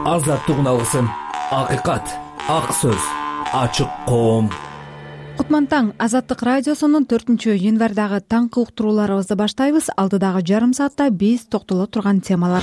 Азаттык алгысым, акыйкат, ак сөз, ачык коом. Кутман таң, Азаттык радиосунун 4-январдагы таңкы уктурууларыбызды баштайбыз. Алдыдагы жарым саатта биз токтоло турган темалар.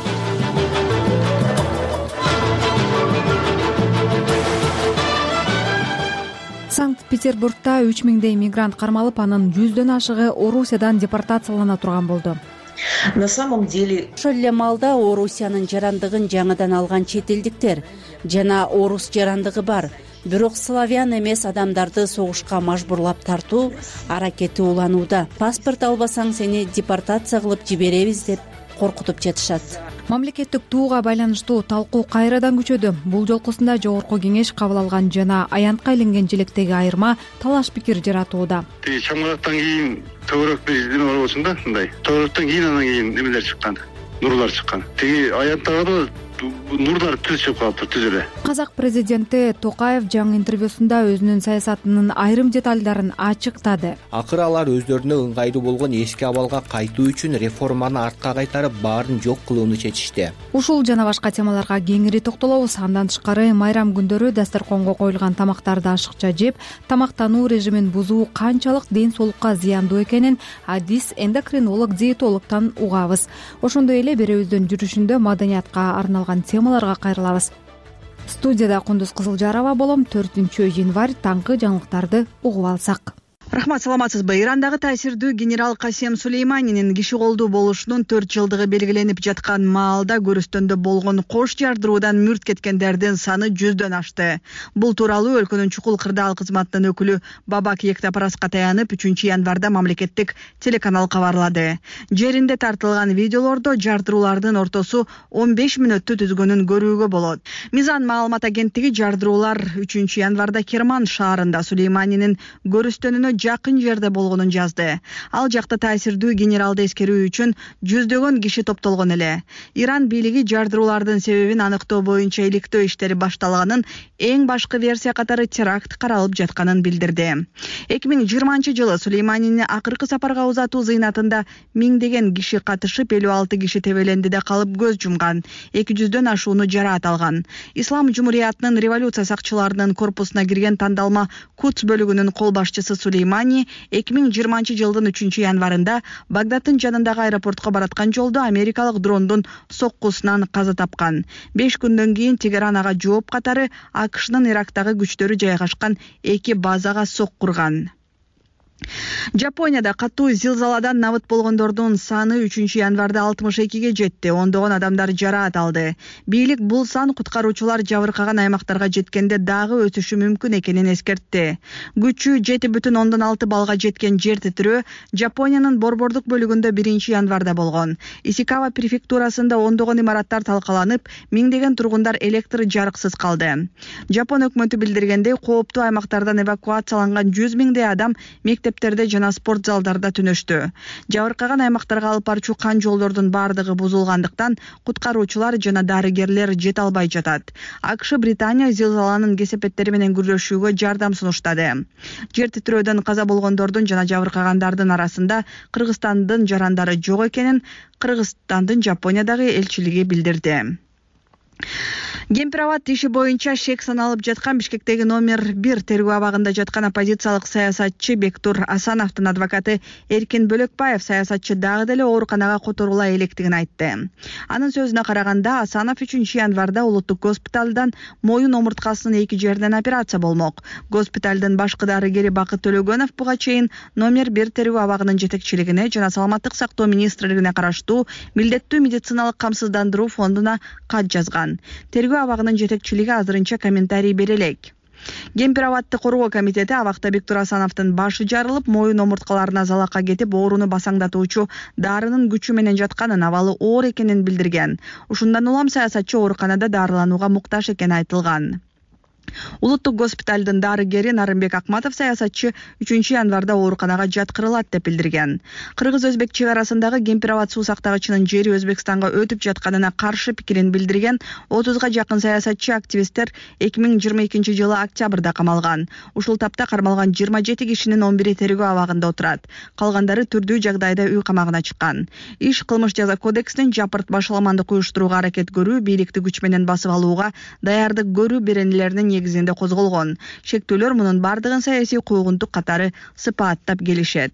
Санкт-Петербургда 3000 мигрант кармалып, анын 100дөн ашыгы Орусиядан депортациялана турган болду. На самом деле ошол эле маалда Орусиянын жарандыгын жаңыдан алган чет элдиктер жана орус жарандыгы бар, бирок славян эмес адамдарды согушка мажбурлап тартуу аракети уланууда. Паспорт албасаң сени депортация кылып жиберебиз деп коркутуп жатышат. Мамлекеттик тууга байланыштуу талкуу кайрадан күчөдү. Бул жолкусунда жогорку кеңеш кабыл алган жана аянтка илинген желектеги айырма талаш пикир жаратууда. Чаңырактан кийин көбүрөөк бир изденүү бар болсун да, мындай. Көбүрөөктөн кийин анан кийин немелер чыккан, нурлар чыккан. Тиги аянттагы да нурлар түз чыгып калыптыр, түз эле. Казак президенти Токаев жаңы интервьюсунда өзүнүн саясатынын айрым деталдарын ачыктады. Акыры алар өздөрүнө ыңгайлуу болгон эски абалга кайтуу үчүн реформаны артка кайтарып, баарын жок кылууну чечишти. Ушул жана башка темаларга кеңири токтолобуз. Андан тышкары майрам күндөрү дасторконго коюлган тамактарды ашыкча жеп, тамактануу режимин бузуу канчалык ден соолукка зыяндуу экенин адис эндокринолог диетологдон угабыз. Ошондой эле беребиздин жүрүшүндө маданиятка арналган темаларга кайрылабыз. Студияда Кундуз Кызылжарова болом. 4-январь таңкы жаңылыктарды угуп алсак. Рахмат, саламатсызбы? Ирандагы таасирдүү генерал Касем Сулейманинин киши колдуу болушунун 4 жылдыгы белгиленип жаткан маалда көрүстөндө болгон кош жардыруудан мүрт кеткендердин саны 100дөн ашты. Бул тууралуу өлкөнүн чукул кырдаал кызматынын өкүлү Бабак Ектапараска таянып 3-январда мамлекеттик телеканал кабарлады. Жеринде тартылган видеолордо жардыруулардын ортосу 15 мүнөттү түзгөнүн көрүүгө болот. Мизан маалымат агенттиги жардыруулар 3-январда Керман шаарында Сулейманинин көрүстөнүнө жакын жерде болгонун жазды. Ал жакта таасирдүү генералды эскерүү үчүн 100дөгөн киши топтолгон эле. Иран бийлиги жардыруулардын себебин аныктоо боюнча иликтөө иштери башталганын, эң башкы версия катары теракт каралып жатканын билдирди. 2020-жылы Сулейманини акыркы сапарга узатуу зыйнатында миңдеген киши катышып, 56 киши тебелендиде калып көз жумган, 200дөн ашууну жараат алган. Ислам Жумуриятынын революция сакчыларынын корпусуна кирген тандалма Кудс бөлүгүнүн кол башчысы Сулеймани 2020-жылдын 3-январында Багдадтын жанындагы аэропортко бараткан жолдо америкалык дрондун соккусунан каза тапкан. 5 күндөн кийин Тегеран ага жооп катары АКШнын Ирактагы күчтөрү жайгашкан 2 базага соккурган. Жапонияда катуу зилзаладан набыт болгондордун саны 3-январда 62ге жетти. Ондогон адамдар жараат алды. Бийлик бул сан куткаруучулар жабыркаган аймактарга жеткенде дагы өсүшү мүмкүн экенин эскертти. Күчү 7,6 балга жеткен жер титирөө Жапониянын борбордук бөлүгүндө 1-январда болгон. Исикава префектурасында ондогон имараттар талкаланып, миңдеген тургундар электр жарыксыз калды. Жапон өкмөтү билдиргендей, кооптуу аймактардан эвакуацияланган 100 миңдей адам мектептерде жана спорт залдарда түнөштү. Жабыркаган аймактарга алып барчу кан жолдордун бардыгы бузулгандыктан куткаруучулар жана дарыгерлер жете албай жатат. АКШ Британия зилзаланын кесепеттери менен күрөшүүгө жардам сунуштады. Жер титирөөдөн каза болгондордун жана жабыркагандардын арасында Кыргызстандын жарандары жок экенин Кыргызстандын Жапониядагы элчилиги билдирди. Кемпир-абад иши боюнча шек саналып жаткан Бишкектеги номер 1 тергөө абагында жаткан оппозициялык саясатчы Бектур Асановдун адвокаты Эркин Бөлөкбаев саясатчы дагы деле ооруканага которула электигин айтты. Анын сөзүнө караганда, Асанов 3-январда улуттук госпиталдан моюн омурткасынын 2 жеринен операция болмок. Госпиталдын башкы дарыгери Бакыт Төлөгөнов буга чейин номер 1 тергөө абагынын жетекчилигине жана саламаттык сактоо министрлигине караштуу милдеттүү медициналык камсыздандыруу фондуна кат жазган. Тергөө абагынын жетекчилиги азырынча комментарий бере элек. Кемпир-абадты коргоо комитети абакта Бектур Асановдун башы жарылып, моюн омурткаларына залакка кетип, ооруну басаңдатуучу дарынын күчү менен жатканын, абалы оор экенин билдирген. Ушундан улам саясатчы ооруканада дарыланууга муктаж экени айтылган. Улуттук госпиталдын дарыгери Нарымбек Акматов саясатчы 3-январда ооруканага жаткырылат деп билдирген. Кыргыз-өзбек чек арасындагы Кемпирабад суу сактагычынын жери Өзбекстанга өтүп жатканына каршы пикирин билдирген 30га жакын саясатчы активисттер 2022 жылы октябрда камалган. Ушул тапта кармалган 27 кишинин 11-и тергөө абагында отурат. Калгандары түрдүү жагдайда үй камагына чыккан. Иш кылмыш жаза кодексинин жапырт башаламандык уюштурууга аракет көрүү, бийликти күч менен басып алууга даярдык көрүү беренелеринин негизинде козголгон. Шектүүлөр мунун бардыгын саясий куугунтук катары сыпааттап келишет.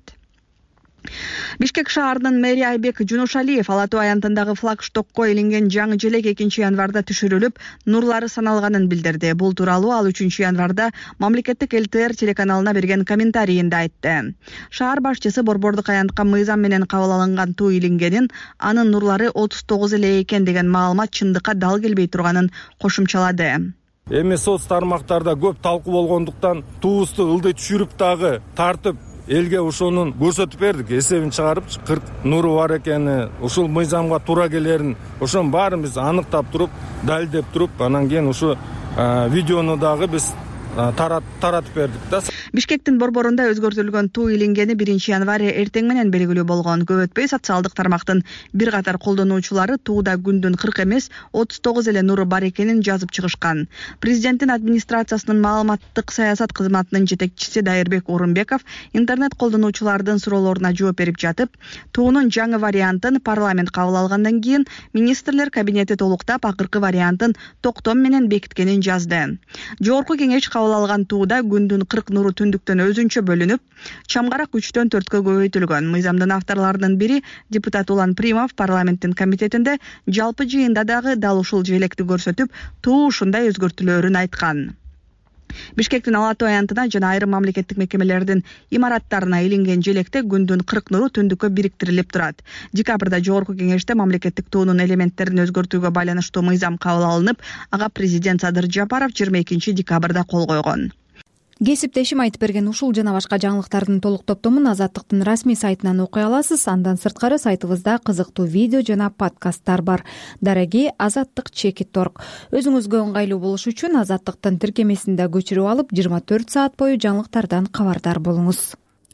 Бишкек шаарынын мэри Айбек Жунушалиев Ала Тоо аянтындагы флагштокко илинген жаңы желек 2-январда түшүрүлүп, нурлары саналганын билдирди. Бул тууралуу ал 3-январда мамлекеттик ЛТР телеканалына берген комментарийинде айтты. Шаар башчысы борбордук аянтка мыйзам менен кабыл алынган туу илингенин, анын нурлары 39 эле экен деген маалымат чындыкка дал келбей турганын кошумчалады. Эми соц тармактарда көп талкуу болгондуктан туубузду ылдый түшүрүп дагы тартып элге ошонун көрсөтүп бердик. Эсебин чыгарып 40 нуру бар экени, ушул мыйзамга туура келерин ошонун баарын биз аныктап туруп, далилдеп туруп, анан кийин ушу видеону дагы биз таратып бердик да. Бишкектин борборунда өзгөртүлгөн туу илингени 1-январь эртең менен белгилүү болгон. Көп өтпөй социалдык тармактын бир катар колдонуучулары тууда күндүн 40 эмес 39 эле нуру бар экенин жазып чыгышкан. Президенттин администрациясынын маалыматтык саясат кызматынын жетекчиси Дайырбек Орунбеков интернет колдонуучулардын суроолоруна жооп берип жатып, туунун жаңы вариантын парламент кабыл алгандан кийин министрлер кабинети толуктап акыркы вариантын токтом менен бекиткенин жазды. Жогорку кеңеш кабыл алган тууда күндүн 40 нуру түндүктөн өзүнчө бөлүнүп, чамгарак 3-төн 4-кө көбөйтүлгөн. Мыйзамдын авторлорунун бири депутат Улан Примов парламенттин комитетинде жалпы жыйында дагы дал ушул желекти көрсөтүп, туу ушундай өзгөртүүлөрүн айткан. Бишкектин Ала Тоо аянтына жана айрым мамлекеттик мекемелердин имараттарына илинген желекте күндүн 40 нуру түндүккө бириктирилип турат. Декабрда жогорку кеңеште мамлекеттик туунун элементтерин өзгөртүүгө байланыштуу мыйзам кабыл алынып, ага президент Садыр Жапаров 22 декабрда кол койгон. Кесиптешим айтып берген ушул жана башка жаңылыктардын толук топтомун Азаттыктын расмий сайтынан окуй аласыз. Андан сырткары сайтыбызда кызыктуу видео жана подкасттар бар. Дареги azattik.org. Өзүңүзгө ыңгайлуу болуш үчүн Азаттыктын тиркемесинде көчүрүп алып 24 саат бою жаңылыктардан кабардар болуңуз.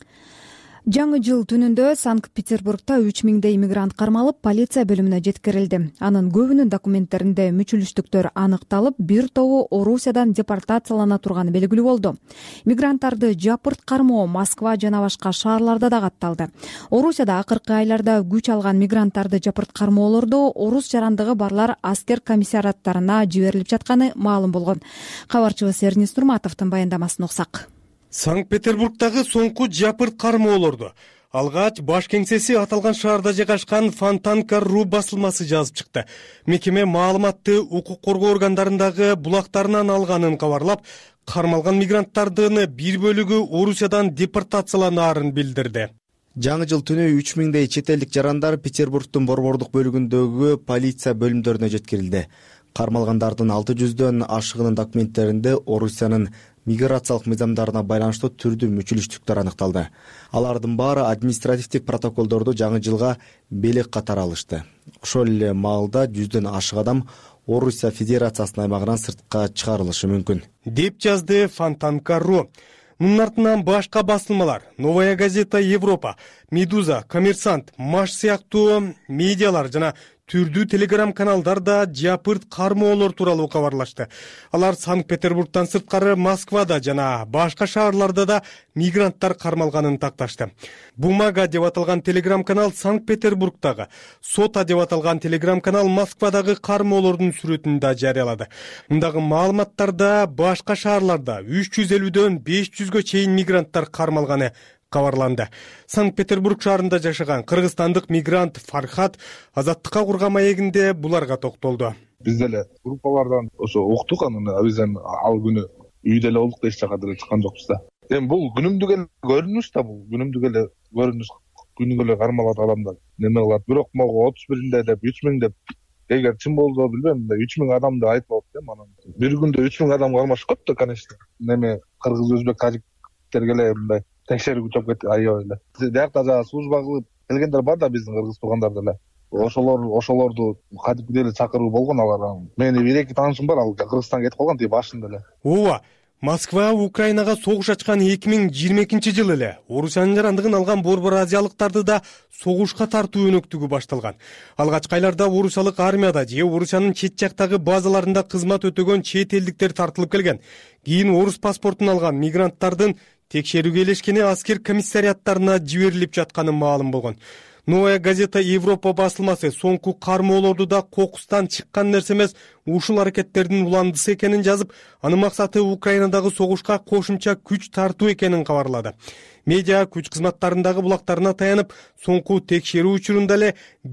Жаңы жыл түнүндө Санкт-Петербургда 3000 иммигрант кармалып, полиция бөлүмүнө жеткирилди. Анын көбүнүн документтеринде мүчүлүштүктөр аныкталып, бир тобу Орусиядан депортациялана турганы белгилүү болду. Мигранттарды жапырт кармоо Москва жана башка шаарларда да катталды. Орусияда акыркы айларда күч алган мигранттарды жапырт кармоолордо орус жарандыгы барлар аскер комиссариаттарына жиберилип жатканы маалым болгон. Кабарчыбыз Эрнис Нурматовдун баяндамасын окусак. Санкт-Петербургдагы соңку жапырт кармоолорду алгач баш кеңсеси аталган шаарда жайгашкан Фонтанка.ру басылмасы жазып чыкты. Мекеме маалыматты укук коргоо органдарындагы булактарынан алганын кабарлап, кармалган мигранттардын бир бөлүгү Орусиядан депортацияланаарын билдирди. Жаңы жыл түнү 3000 чет элдик жарандар Петербургдун борбордук бөлүгүндөгү полиция бөлүмдөрүнө жеткирилди. Кармалгандардын 600дөн ашыгынын документтеринде Орусиянын миграциялык мыйзамдарына байланыштуу түрдүү мүчүлүштүктөр аныкталды. Алардын баары административдик протоколдорду жаңы жылга белек катары алышты. Ошол эле маалда 100дөн ашык адам Орусия Федерациясынын аймагынан сыртка чыгарылышы мүмкүн, деп жазды Фонтанка.ру. Мунун артынан башка басылмалар Новая газета Европа, Медуза, Коммерсант, Маш сыяктуу медиалар жана түрдүү телеграм-каналдар да жапырт кармоолор тууралуу кабарлашты. Алар Санкт-Петербургдан сырткары Москвада жана башка шаарларда да мигранттар кармалганын такташты. Бумага деп аталган телеграм-канал Санкт-Петербургдагы, Сота деп аталган телеграм-канал Москвадагы кармоолордун сүрөтүн да жарыялады. Мындагы маалыматтарда башка шаарларда 350дөн 500гө чейин мигранттар кармалганы кабарланды. Санкт-Петербург шаарында жашаган кыргызстандык мигрант Фархат Азаттыкка курган маегинде буларга токтолду. Биз деле группалардан ошо уктук, анан бизден ал күнү үйдө эле болдук, эч жака деле чыккан жокпуз да. Эми бул күнүмдүк эле көрүнүш да, бул күнүмдүк эле көрүнүш, күнүгө эле кармалат адамдар. Неме кылат, бирок могу 31-нде деп 3000 деп, эгер чын болсо билбейм, 3000 адам деп айтып атып, анан бир күндө 3000 адам кармашып кетти, конечно. Неме кыргыз, өзбек, тажиктерге эле мындай текшерүү күчөп кетти аябай эле. Диякта служба кылып келгендер бар да, биздин кыргыз туугандар деле. ошолорду кадимкидей эле чакыруу болгон. Алар менин бир эки таанышым бар, ал Кыргызстанга кетип калган тиги башында эле. ооба, Москва Украинага согуш ачкан 2022-жылы эле Орусиянын жарандыгын алган борбор азиялыктарды да согушка тартуу өнөктүгү башталган. Алгачкы айларда орусиялык армияда же Орусиянын чет жактагы базаларында кызмат өтөгөн чет элдиктер тартылып келген. Кийин орус паспортун алган мигранттардын текшерүүгө элешкени аскер комиссариаттарына жиберилип жатканы маалым болгон. Новая газета Европа басылмасы соңку кармоолорду да кокустан чыккан нерсе эмес, ушул аракеттердин уландысы экенин жазып, анын максаты Украинадагы согушка кошумча күч тартуу экенин кабарлады. Медиа күч кызматтарындагы булактарына таянып, соңку текшерүү учурунда эле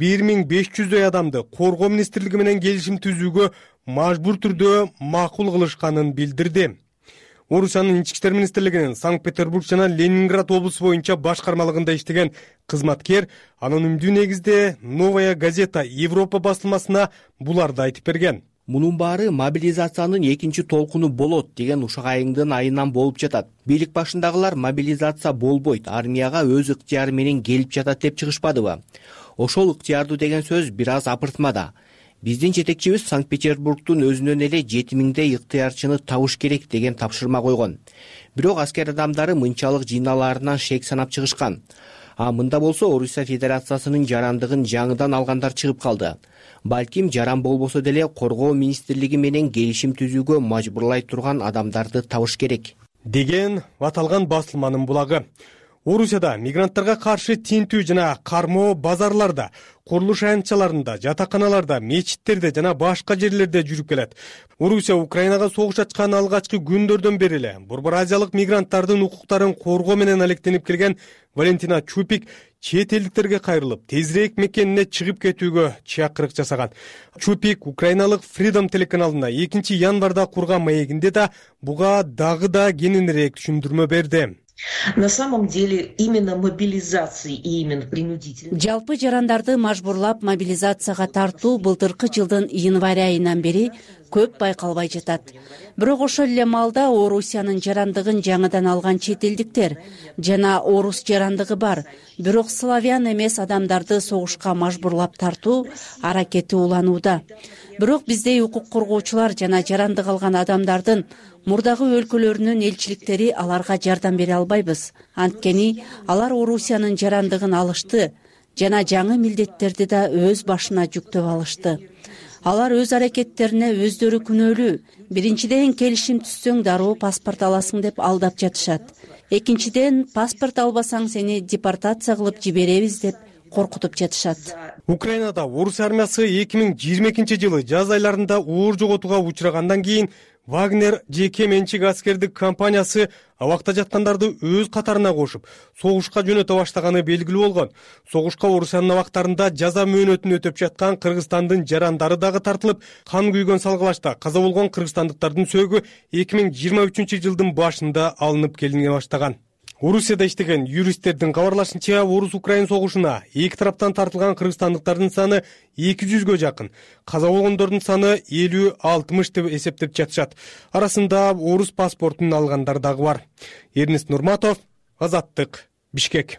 1500 адамды коргоо министрлиги менен келишим түзүүгө мажбур түрдө макул кылышканын билдирди. Орусиянын ички иштер министрлигинин Санкт-Петербург жана Ленинград облусу боюнча башкармалыгында иштеген кызматкер анонимдүү негизде Новая газета Европа басылмасына буларды айтып берген. Мунун баары мобилизациянын экинчи толкуну болот деген ушак айыңдын айынан болуп жатат. Бийлик башындагылар мобилизация болбойт, армияга өз ыктыяры менен келип жатат деп чыгышпадыбы? Ошол ыктыярдуу деген сөз бир аз апыртмада. Биздин жетекчибиз Санкт-Петербургдун өзүнөн эле 7000 ыктыярчыны табыш керек деген тапшырма койгон. Бирок аскер адамдары мынчалык жыйналаарынан шек санап чыгышкан. А мында болсо Орусия Федерациясынын жарандыгын жаңыдан алгандар чыгып калды. Балким жаран болбосо деле коргоо министрлиги менен келишим түзүүгө мажбурлай турган адамдарды табыш керек деген аталган басылманын булагы. Орусияда мигранттарга каршы тинтүү жана кармоо базарларда, курулуш аянтчаларында, жатаканаларда, мечиттерде жана башка жерлерде жүрүп келет. Орусия Украинага согуш ачкан алгачкы күндөрдөн бери эле борбор азиялык мигранттардын укуктарын коргоо менен алектенип келген Валентина Чупик чет элдиктерге кайрылып, тезирээк мекенине чыгып кетүүгө чакырык жасаган. Чупик украиналык Freedom телеканалына 2 январда курган маегинде да буга дагы да кененирээк түшүндүрмө берди. На самом деле именно мобилизации и именно принудительно. Жалпы жарандарды мажбурлап мобилизацияга тартуу былтыркы жылдын январь айынан бери көп байкалбай жатат. Бирок ошол эле маалда Орусиянын жарандыгын жаңыдан алган чет элдиктер жана орус жарандыгы бар, бирок славян эмес адамдарды согушка мажбурлап тартуу аракети уланууда. Бирок биздей укук коргоочулар жана жарандык алган адамдардын мурдагы өлкөлөрүнүн элчиликтери аларга жардам бере албайбыз. Анткени алар Орусиянын жарандыгын алышты жана жаңы милдеттерди да өз башына жүктөп алышты. Алар өз аракеттерине өздөрү күнөөлүү. Биринчиден келишим түзсөң дароо паспорт аласың деп алдап жатышат. Экинчиден паспорт албасаң сени депортация кылып жиберебиз деп коркутуп жатышат. Украинада орус армиясы 2022-жылы жаз айларында оор жоготууга учрагандан кийин Вагнер жеке менчик аскердик компаниясы абакта жаткандарды өз катарына кошуп, согушка жөнөтө баштаганы белгилүү болгон. Согушка Орусиянын абактарында жаза мөөнөтүн өтөп жаткан Кыргызстандын жарандары дагы тартылып, кан күйгөн салгылашта каза болгон кыргызстандыктардын сөөгү 2023-жылдын башында алынып келине баштаган. Орусияда иштеген юристтердин кабарлашынча, орус-украин согушуна эки тараптан тартылган кыргызстандыктардын саны 200-гө жакын. Каза болгондордун саны 50-60 деп эсептеп жатышат. Арасында орус паспортун алгандар дагы бар. Эрнест Нурматов, Азаттык, Бишкек.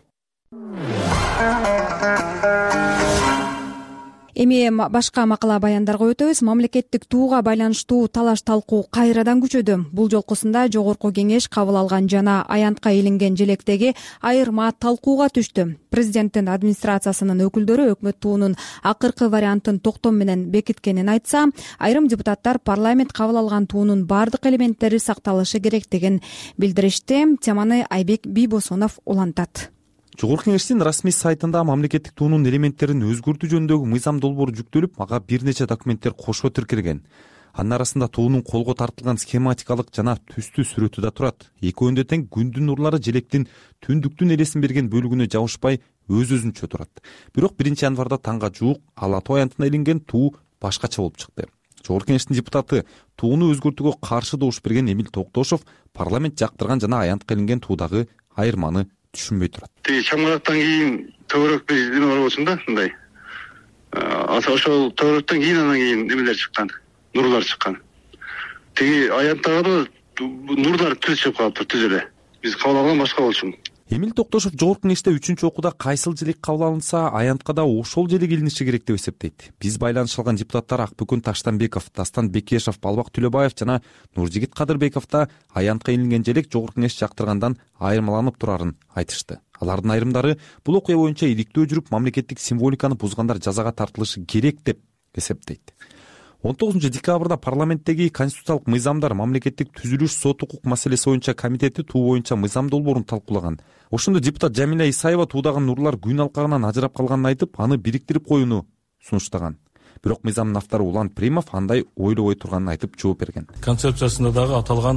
Эми башка макала баяндарга өтөбүз. Мамлекеттик тууга байланыштуу талаш талкуу кайрадан күчөдү. Бул жолкусунда жогорку кеңеш кабыл алган жана аянтка илинген желектеги айырма талкууга түштү. Президенттин администрациясынын өкүлдөрү өкмөт туунун акыркы вариантын токтом менен бекиткенин айтса, айрым депутаттар парламент кабыл алган туунун бардык элементтери сакталышы керектигин билдиришти. Теманы Айбек Бийбосонов улантат. Жогорку кеңештин расмий сайтында мамлекеттик туунун элементтерин өзгөртүү жөнүндөгү мыйзам долбоору жүктөлүп, ага бир нече документтер кошо тиркелген. Анын арасында туунун колго тартылган схематикалык жана түстүү сүрөтү да турат. Экөөнүндө тең күндүн нурлары желектин түндүктүн элесин берген бөлүгүнө жабышпай өз-өзүнчө турат. Бирок 1 январда таңга жуук Ала Тоо аянтына илинген туу башкача болуп чыкты. Жогорку кеңештин депутаты тууну өзгөртүүгө каршы добуш берген Эмил Токтошов парламент жактырган жана аянтка илинген туудагы айырманы түшүнбөй турат. Чамгыраттан кийин төбөрөк биздин орбосунда мындай. Ошол төбөрөктөн кийин анан кийин немелер чыккан, нурлар чыккан. Тиги аянттагы нурлар түз чыгып калыптыр, түз эле. Биз кабыл алган башка болчу. Эмил Токтошов жогорку кеңеште 3-окууда кайсыл желек кабыл алынса, аянтка да ошол желек илиниши керек деп эсептейт. Биз байланыша алган депутаттар Акбүкүн Таштанбеков, Дастан Бекешев, Балбак Түлөбаев жана Нуржигит Кадырбеков да аянтка илинген желек жогорку кеңеш жактыргандан айырмаланып турарын айтышты. Алардын айрымдары бул окуя боюнча иликтөө жүрүп, мамлекеттик символиканы бузгандар жазага тартылышы керек деп эсептейт. 19 декабрда парламенттеги конституциялык мыйзамдар мамлекеттик түзүлүш сот укук маселеси боюнча комитети туу боюнча мыйзам долбоорун талкуулаган. Ошондо депутат Жамиля Исаева туудагы нурлар күн алкагынан ажырап калганын айтып, аны бириктирип коюуну сунуштаган. Бирок мыйзамдын автору Улан Примов андай ойлобой турганын айтып жооп берген. Концепциясында дагы аталган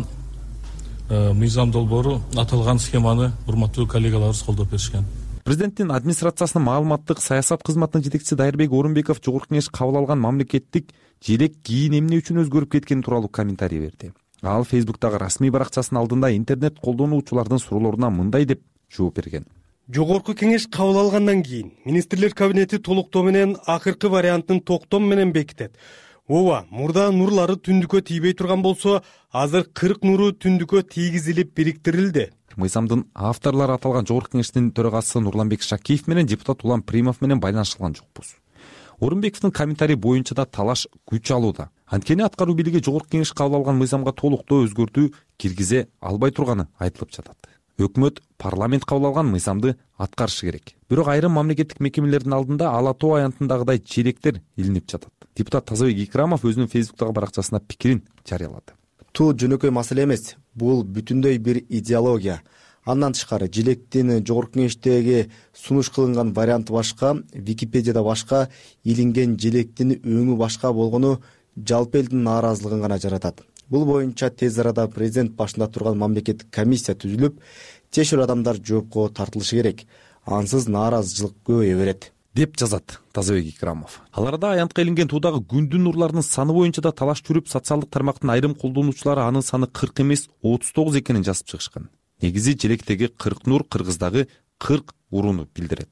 мыйзам долбоору аталган схеманы урматтуу коллегаларыбыз колдоп беришкен. Президенттин администрациясынын маалыматтык саясат кызматынын жетекчиси Дайырбек Орунбеков жогорку кеңеш кабыл алган мамлекеттик желек кийин эмне үчүн өзгөрүп кеткени тууралуу комментарий берди. Ал Фейсбуктагы расмий баракчасынын алдында интернет колдонуучулардын суроолоруна мындай деп жооп берген. Жогорку кеңеш кабыл алгандан кийин министрлер кабинети толуктоо менен акыркы вариантын токтом менен бекитет. Ооба, мурда нурлары түндүккө тийбей турган болсо, азыр 40 нуру түндүккө тийгизилип бириктирилди. Мыйзамдын авторлору аталган жогорку кеңештин төрагасы Нурланбек Шакиев менен депутат Улан Примов менен байланышылган жокпуз. Орунбековдун комментарий боюнча да талаш күч алууда. Анткени аткаруу бийлиги жогорку кеңеш кабыл алган мыйзамга толуктоо өзгөртүү киргизе албай турганы айтылып жатат. Өкмөт парламент кабыл алган мыйзамды аткарышы керек. Бирок айрым мамлекеттик мекемелердин алдында ала тоо аянтындагыдай желектер илинип жатат. Депутат Тазабек Икрамов өзүнүн Фейсбуктагы баракчасына пикирин жарыялады. Туу жөнөкөй маселе эмес, бул бүтүндөй бир идеология. Андан тышкары желектин жогорку кеңештеги сунуш кылынган варианты башка, Википедияда башка, илинген желектин өңү башка болгону жалпы элдин нааразылыгын гана жаратат. Бул боюнча тез арада президент башында турган мамлекеттик комиссия түзүлүп, чечүүл адамдар жоопко тартылышы керек. Ансыз нааразычылык көбөйө берет деп жазат Тазабек Икрамов. Ал арада аянтка илинген туудагы күндүн нурларынын саны боюнча да талаш жүрүп, социалдык тармактын айрым колдонуучулары анын саны 40 эмес 39 экенин жазып чыгышкан. Негизи желектеги 40 нур Кыргыздагы 40 урууну билдирет.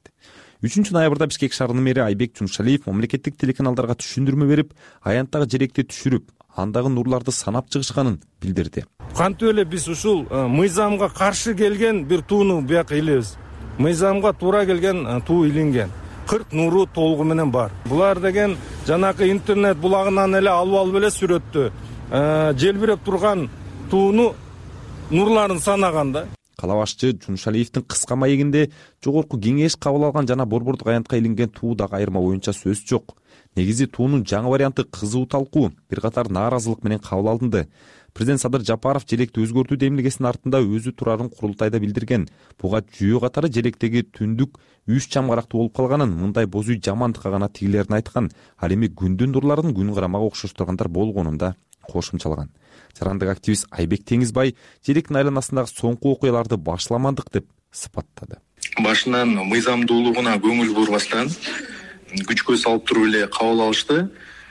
3 ноябрда Бишкек шаарынын мэри Айбек Жумшалиев мамлекеттик телеканалдарга түшүндүрмө берип, аянттагы желекти түшүрүп, андагы нурларды санап чыгышканын билдирди. Кантип эле биз ушул мыйзамга каршы келген бир тууну бияка илебиз. Мыйзамга туура келген туу илинген. 40 нуру толугу менен бар. Булар деген жанакы интернет булагынан эле алып эле сүрөттү. Желбиреп турган тууну нурларын санаганда. Кала башчы Жумшалиевдин кыска маегинде жогорку кеңеш кабыл алган жана борбордук аянтка илинген туудагы айырма боюнча сөз жок. Негизи туунун жаңы варианты кызуу талкуу, бир катар нааразылык менен кабыл алынды. Президент Садыр Жапаров желекти өзгөртүү демилгесинин артында өзү турарын курултайда билдирген. Буга жүйө катары желектеги түндүк 3 чамгарактуу болуп калганын, мындай боз үй жамандыкка гана тигилерин айткан. Ал эми күндүн нурларын күн карамага окшоштургандар болгонун да кошумчалаган. Жарандык активист Айбек Теңизбай желектин айланасындагы соңку окуяларды башламадык деп сыпаттады. Башынан мыйзамдуулугуна көңүл бурбастан күчкө салып туруп эле кабыл алышты.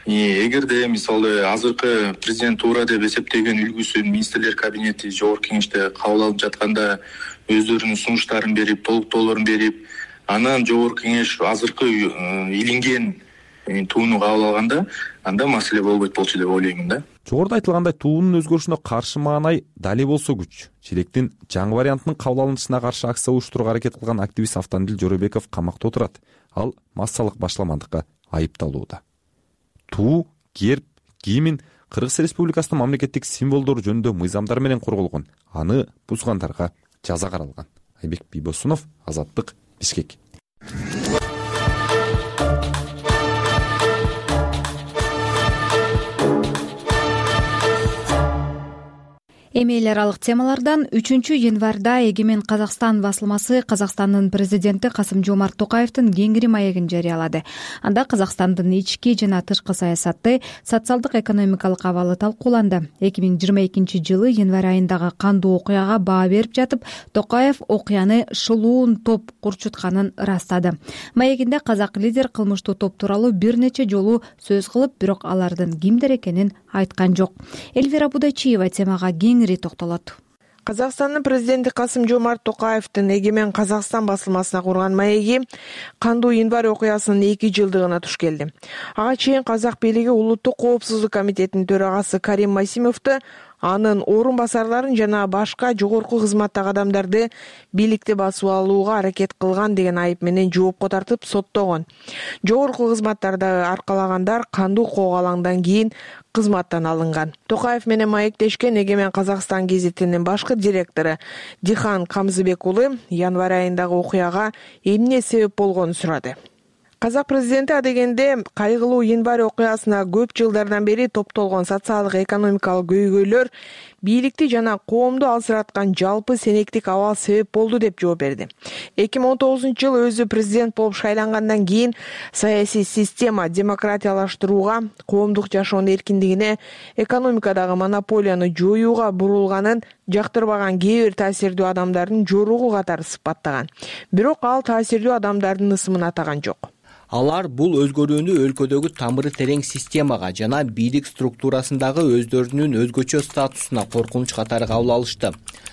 Эгерде мисалы азыркы президент туура деп эсептеген үлгүсүн министрлер кабинети жогорку кеңеште кабыл алып жатканда өздөрүнүн сунуштарын берип, толуктоолорун берип, анан жогорку кеңеш азыркы илинген тууну кабыл алганда, анда маселе болбойт болчу деп ойлоймун да. Жогоруда айтылгандай туунун өзгөрүшүнө каршы маанай дали болсо күч. Желектин жаңы вариантынын кабыл алынышына каршы акция уюштурууга аракет кылган активист Автандил Жоробеков камакта отурат. Ал массалык башламандыкка айыпталууда. Туу, герб, гимн Кыргыз Республикасынын мамлекеттик символдору жөнүндө мыйзамдар менен корголгон. Аны бузгандарга жаза каралган. Айбек Бийбосунов, Азаттык, Бишкек. Эми эл аралык темалардан 3 январда Эгемен Казакстан басылмасы Казакстандын президенти Касым-Жомарт Токаевдин кеңири маегин жарыялады. Анда Казакстандын ички жана тышкы саясаты, социалдык экономикалык абалы талкууланды. 2022 жылы январь айындагы кандуу окуяга баа берип жатып, Токаев окуяны шылуун топ курчутканын ырастады. Маегинде казак лидер кылмыштуу топ тууралуу бир нече жолу сөз кылып, бирок алардын кимдер экенин айткан жок. Эльвира Будайчиева темага кеңири токтолот. Казакстандын президенти Касым-Жомарт Токаевдин Эгемен Казакстан басылмасына курган маеги кандуу январь окуясынын 2 жылдыгына туш келди. Ага чейин казак бийлиги Улуттук коопсуздук комитетинин төрагасы Карим Масимовду анын орун басарларын жана башка жогорку кызматтагы адамдарды бийликти басып алууга аракет кылган деген айып менен жоопко тартып соттогон. Жогорку кызматтарды аркалагандар кандуу коогалаңдан кийин кызматтан алынган. Токаев менен маектешкен Эгемен Казакстан гезитинин башкы директору Дихан Камзыбек уулу январь айындагы окуяга эмне себеп болгонун сурады. Казак президенти адегенде кайгылуу январь окуясына көп жылдардан бери топтолгон социалдык экономикалык көйгөйлөр бийликти жана коомду алсыраткан жалпы сенектик абал себеп болду деп жооп берди. 2019-жылы өзү президент болуп шайлангандан кийин саясий система демократиялаштырууга, коомдук жашоонун эркиндигине, экономикадагы монополияны жоюуга бурулганын жактырбаган кээ бир таасирдүү адамдардын жоругу катары сыпаттаган. Бирок ал таасирдүү адамдардын ысымын атаган жок. Алар бул өзгөрүүнү өлкөдөгү тамыры терең системага жана бийлик структурасындагы өздөрүнүн өзгөчө статусуна коркунуч катары кабыл алышты.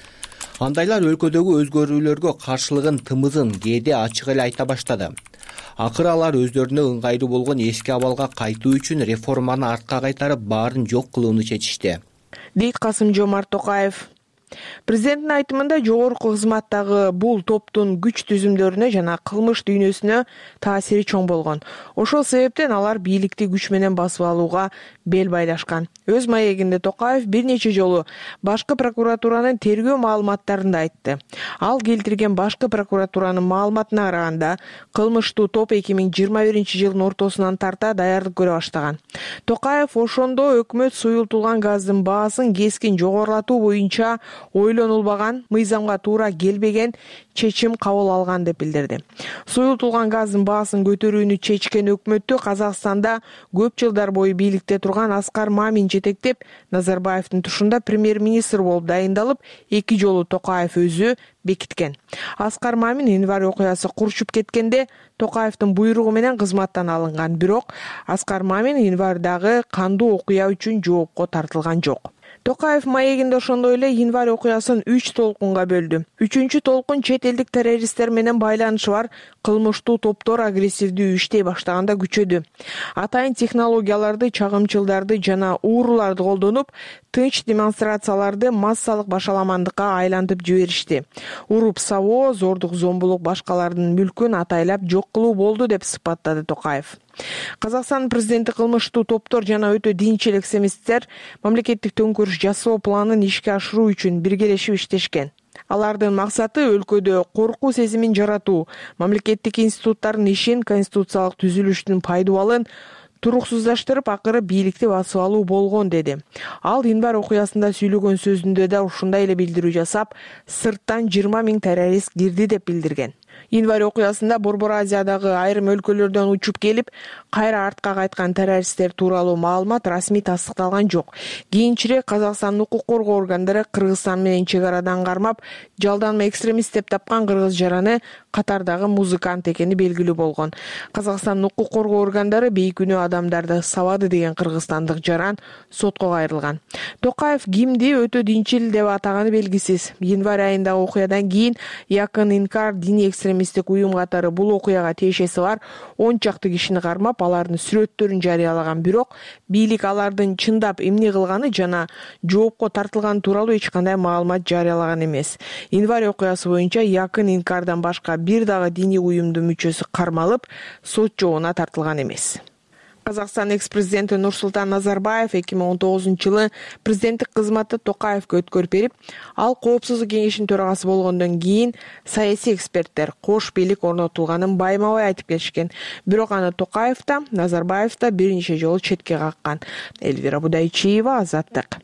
Андайлар өлкөдөгү өзгөрүүлөргө каршылыгын тымызын кээде ачык эле айта баштады. Акыры алар өздөрүнө ыңгайлуу болгон эски абалга кайтуу үчүн реформаны артка кайтарып баарын жок кылууну чечишти, дейт Касым-Жомарт Токаев. Президенттин айтымында жогорку кызматтагы бул топтун күч түзүмдөрүнө жана кылмыш дүйнөсүнө таасири чоң болгон. Ошол себептен алар бийликти күч менен басып алууга бел байлашкан. Өз маегинде Токаев бир нече жолу башкы прокуратуранын тергөө маалыматтарын да айтты. Ал келтирген башкы прокуратуранын маалыматына караганда, кылмыштуу топ 2021-жылдын ортосунан тарта даярдык көрө баштаган. Токаев ошондо өкмөт суюлтулган газдын баасын кескин жогорулатуу боюнча ойлонулбаган, мыйзамга туура келбеген чечим кабыл алган деп билдирди. Суюлтулган газдын баасын көтөрүүнү чечкен өкмөттү Казакстанда көп жылдар бою бийликте турган Аскар Мамин жетектеп, Назарбаевдин тушунда премьер-министр болуп дайындалып, 2 жолу Токаев өзү бекиткен. Аскар Мамин январь окуясы курчуп кеткенде Токаевдин буйругу менен кызматтан алынган, бирок Аскар Мамин январдагы кандуу окуя үчүн жоопко тартылган жок. Токаев маегинде ошондой эле январь окуясын 3 толкунга бөлдү. 3-чү толкун чет элдик террористтер менен байланышы бар кылмыштуу топтор агрессивдүү иштей баштаганда күчөдү. Атайын технологияларды, чагымчылдарды жана ууруларды колдонуп, тынч демонстрацияларды массалык башаламандыкка айлантып жиберишти. Уруп сабоо, зордук зомбулук башкалардын мүлкүн атайлап жок кылуу болду деп сыпаттады Токаев. Казакстан президенти кылмыштуу топтор жана өтө динчил экстремисттер мамлекеттик төңкөрүш жасоо планын ишке ашыруу үчүн биргелешип иштешкен. Алардын максаты өлкөдө коркуу сезимин жаратуу, мамлекеттик институттардын ишин, конституциялык түзүлүштүн пайдубалын туруксуздаштырып, акыры бийликти басып алуу болгон деди. Ал январь окуясында сүйлөгөн сөзүндө да ушундай эле билдирүү жасап, сырттан 20 000 террорист кирди деп билдирген. Январь окуясында Борбор Азиядагы айрым өлкөлөрдөн учуп келип, кайра артка кайткан террористтер тууралуу маалымат расмий тастыкталган жок. Кийинчерээк Казакстандын укук коргоо органдары Кыргызстан менен чек арадан кармап, жалданма экстремист деп тапкан кыргыз жараны катардагы музыкант экени белгилүү болгон. Казакстандын укук коргоо органдары бейкүнөө адамдарды сабады деген кыргызстандык жаран сотко кайрылган. Токаев кимди өтө динчил деп атаганы белгисиз. Январь айындагы окуядан кийин Якын Инкар диний экстремисттик уюм катары бул окуяга тиешеси бар 10 чакты кишини кармап, алардын сүрөттөрүн жарыялаган, бирок бийлик алардын чындап эмне кылганы жана жоопко тартылганы тууралуу эч кандай маалымат жарыялаган эмес. Январь окуясы боюнча Якын Инкардан башка бир дагы диний уюмдун мүчөсү кармалып, сот жообуна тартылган эмес. Казакстан экс-президенти Нурсултан Назарбаев 2019-жылы президенттик кызматты Токаевге өткөрүп берип, ал коопсуздук кеңешинин төрагасы болгондон кийин саясий эксперттер кош бийлик орнотулганын байма-бай айтып келишкен. Бирок аны Токаев да, Назарбаев да бир нече жолу четке каккан. Эльвира Будайчиева, Азаттык.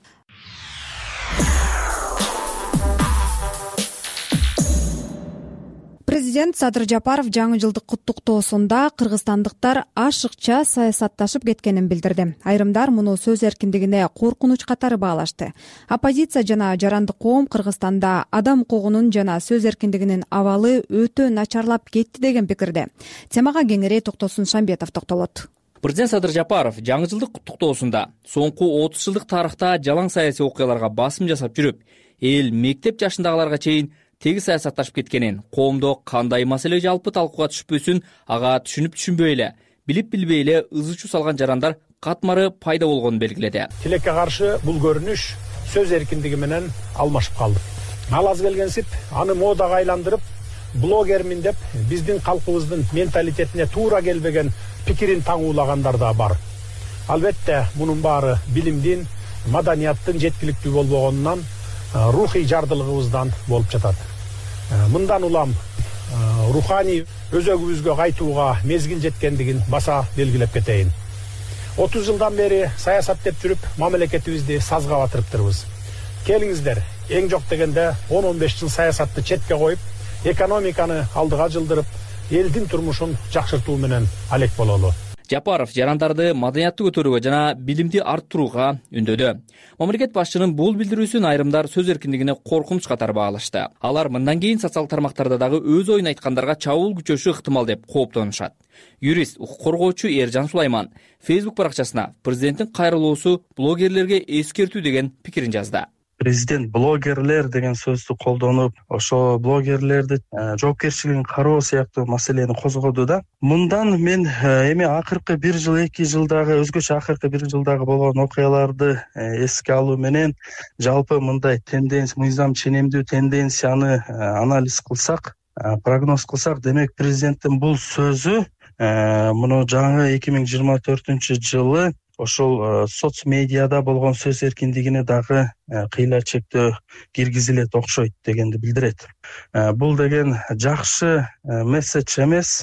Президент Садыр Жапаров жаңы жылдык куттуктоосунда кыргызстандыктар ашыкча саясатташып кеткенин билдирди. Айрымдар муну сөз эркиндигине коркунуч катары баалашты. Оппозиция жана жарандык коом Кыргызстанда адам укугунун жана сөз эркиндигинин абалы өтө начарлап кетти деген пикирде. Темага кеңири Токтосун Шамбетов токтолот. Президент Садыр Жапаров жаңы жылдык куттуктоосунда соңку 30 жылдык тарыхта жалаң саясий окуяларга басым жасап жүрүп, эл мектеп жашындагыларга чейин теги саясатташып кеткенин, коомдо кандай маселе жалпы талкууга түшпөсүн ага түшүнүп-түшүнбөй эле, билип-билбей эле ызы чуу салган жарандар катмары пайда болгонун белгиледи. Тилекке каршы бул көрүнүш сөз эркиндиги менен алмашып калдык. Ал аз келгенсип аны модага айландырып, блогермин деп биздин калкыбыздын менталитетине туура келбеген пикирин таңуулагандар да бар. Албетте мунун баары билимдин, маданияттын жеткиликтүү болбогонунан, рухий жардылыгыбыздан болуп жатат. Мындан улам руханий өзөгүбүзгө кайтууга мезгил жеткендигин баса белгилеп кетейин. 30 жылдан бери саясат деп жүрүп, мамлекетибизди сазга батырыптырбыз. Келиңиздер, эң жок дегенде 10-15 жыл саясатты четке коюп, экономиканы алдыга жылдырып, элдин турмушун жакшыртуу менен алек бололу. Жапаров жарандарды маданиятты көтөрүүгө жана билимди арттырууга үндөдү. Мамлекет башчынын бул билдирүүсүн айрымдар сөз эркиндигине коркунуч катары баалашты. Алар мындан кийин социалдык тармактарда дагы өз оюн айткандарга чабуул күчөшү ыктымал деп кооптонушат. Юрист, укук коргоочу Эржан Сулайман Facebook баракчасына президенттин кайрылуусу блогерлерге эскертүү деген пикирин жазды. Президент блогерлер деген сөздү колдонуп, ошо блогерлерди жоопкерчилигин кароо сыяктуу маселени козгоду да. Мындан мен эми акыркы 1 жыл 2 жылдагы өзгөчө акыркы 1 жылдагы болгон окуяларды эске алуу менен жалпы мындай мыйзам ченемдүү тенденцияны анализ кылсак, прогноз кылсак, демек президенттин бул сөзү муну жаңы 2024-жылы ошол соц медиада болгон сөз эркиндигине дагы кыйла чектөө киргизилет окшойт дегенди билдирет. Бул деген жакшы месседж эмес.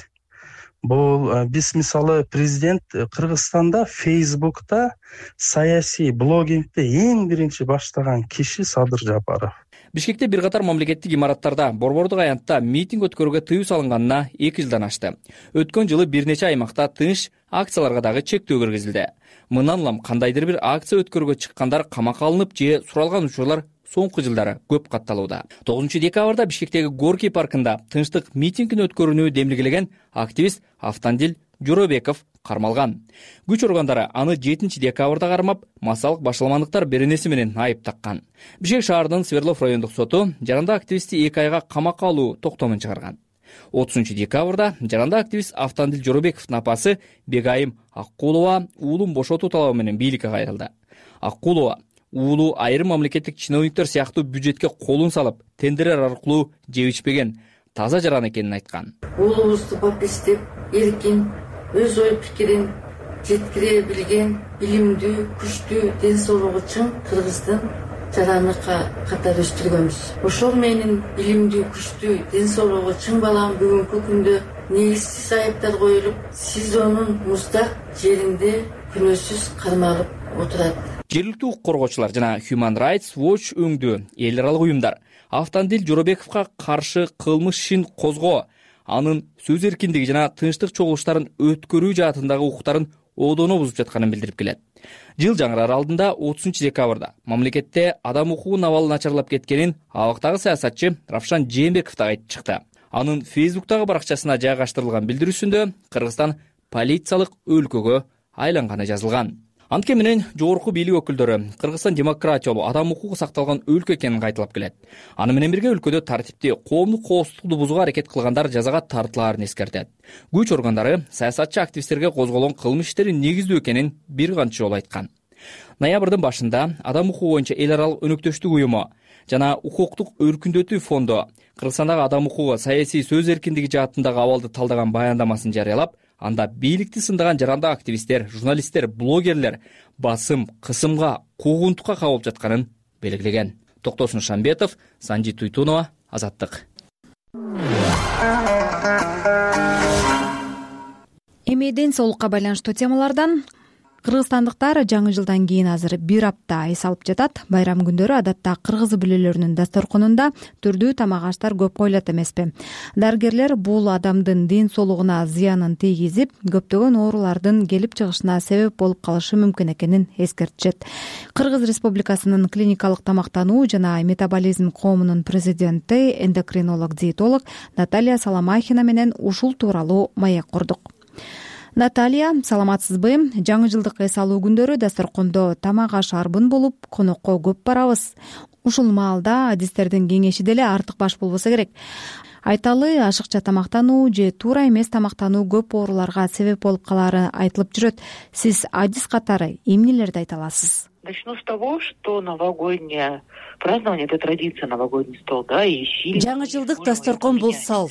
Бул биз мисалы президент Кыргызстанда Facebook'та саясий блогингди эң биринчи баштаган киши Садыр Жапаров. Бишкекте бир катар мамлекеттик имараттарда борбордук аянтта митинг өткөрүүгө тыюу салынганына 2 жылдан ашты. Өткөн жылы бир нече аймакта тыныч акцияларга дагы чектөө киргизилди. Мындан улам кандайдыр бир акция өткөрүүгө чыккандар камакка алынып же суралган учурлар соңку жылдары көп катталууда. 9 декабрда Бишкектеги Горький паркында тынчтык митингин өткөрүүнү демилгелеген активист Автандил Жоробеков кармалган. Күч органдары аны 7 декабрда кармап, массалык башаламандыктар беренеси менен айып таккан. Бишкек шаарынын Свердлов райондук соту жаранда активистти 2 айга камакка алуу токтомун чыгарган. 30 декабрда жаранда активист Автандил Жоробековдун апасы Бегайым Аккулова уулун бошотуу талабы менен бийликке кайрылды. Аккулова уулу айрым мамлекеттик чиновниктер сыяктуу бюджетке колун салып, тендерлер аркылуу жеп ичпеген таза жаран экенин айткан. Уулубузду популисттеп, эркин, өз ой пикирин жеткире билген, билимдүү, күчтүү, ден соолугу чың Кыргыздын жараны катары өстүргөнбүз. Ошол менин билимдүү, күчтүү, ден соолугу чың балам бүгүнкү күндө негизсиз айыптар коюлуп, СИЗОнун муздак жеринде күнөөсүз кармалып отурат. Жергиликтүү укук коргоочулар жана Human Rights Watch өңдүү эл аралык уюмдар Автандил Жоробековго каршы кылмыш ишин козгоо, анын сөз эркиндиги жана тынчтык чогулуштарын өткөрүү жаатындагы укуктарын одоно бузуп жатканын билдирип келет. Жыл жаңырар алдында 30 декабрда мамлекетте адам укугунун абалы начарлап кеткенин абактагы саясатчы Равшан Жээнбеков да айтып чыкты. Анын Facebook'тагы баракчасына жайгаштырылган билдирүүсүндө Кыргызстан полициялык өлкөгө айланганы жазылган. Антке менен жогорку бийлик өкүлдөрү Кыргызстан демократиялуу адам укугу сакталган өлкө экенин кайталап келет. Аны менен бирге өлкөдө тартипти, коомдук коопсуздукту бузууга аракет кылгандар жазага тартылаарын эскертет. Күч органдары саясатчы активисттерге козголгон кылмыш иштерин негиздүү экенин бир канча жолу айткан. Ноябрдын башында адам укугу боюнча эл аралык өнөктөштүк уюму жана укуктук өркүндөтүү фонду Кыргызстандагы адам укугу саясий сөз эркиндиги жаатындагы абалды талдаган баяндамасын жарыялап, анда бийликти сындаган жарандык активисттер, журналисттер, блогерлер басым, кысымга, куугунтукка кабылып жатканын белгилеген. Токтосун Шамбетов, Санжи Туйтунова, Азаттык. Эми ден соолукка байланыштуу темалардан кыргызстандыктар жаңы жылдан кийин азыр 1 апта эс алып жатат. Байрам күндөрү адатта кыргыз бүлөлөрүнүн дасторконунда түрдүү тамак аштар көп коюлат эмеспи. Дарыгерлер бул адамдын ден соолугуна зыянын тийгизип, көптөгөн оорулардын келип чыгышына себеп болуп калышы мүмкүн экенин эскертишет. Кыргыз Республикасынын клиникалык тамактануу жана метаболизм коомунун президенти, эндокринолог-диетолог Наталья Саламахина менен ушул тууралуу маек курдук. Наталья, саламатсызбы? Жаңы жылдык эс алуу күндөрү дасторкондо тамак аш арбын болуп, конокко көп барабыз. Ушул маалда адистердин кеңеши деле артык баш болбосо керек. Айталы, ашыкча тамактануу же туура эмес тамактануу көп ооруларга себеп болуп калары айтылып жүрөт. Сиз адис катары эмнелерди айта аласыз? Начну с того, что новогоднее празднование — это традиция, новогодний стол, да, и сильно... Жаңы жылдык дасторкон бул салт.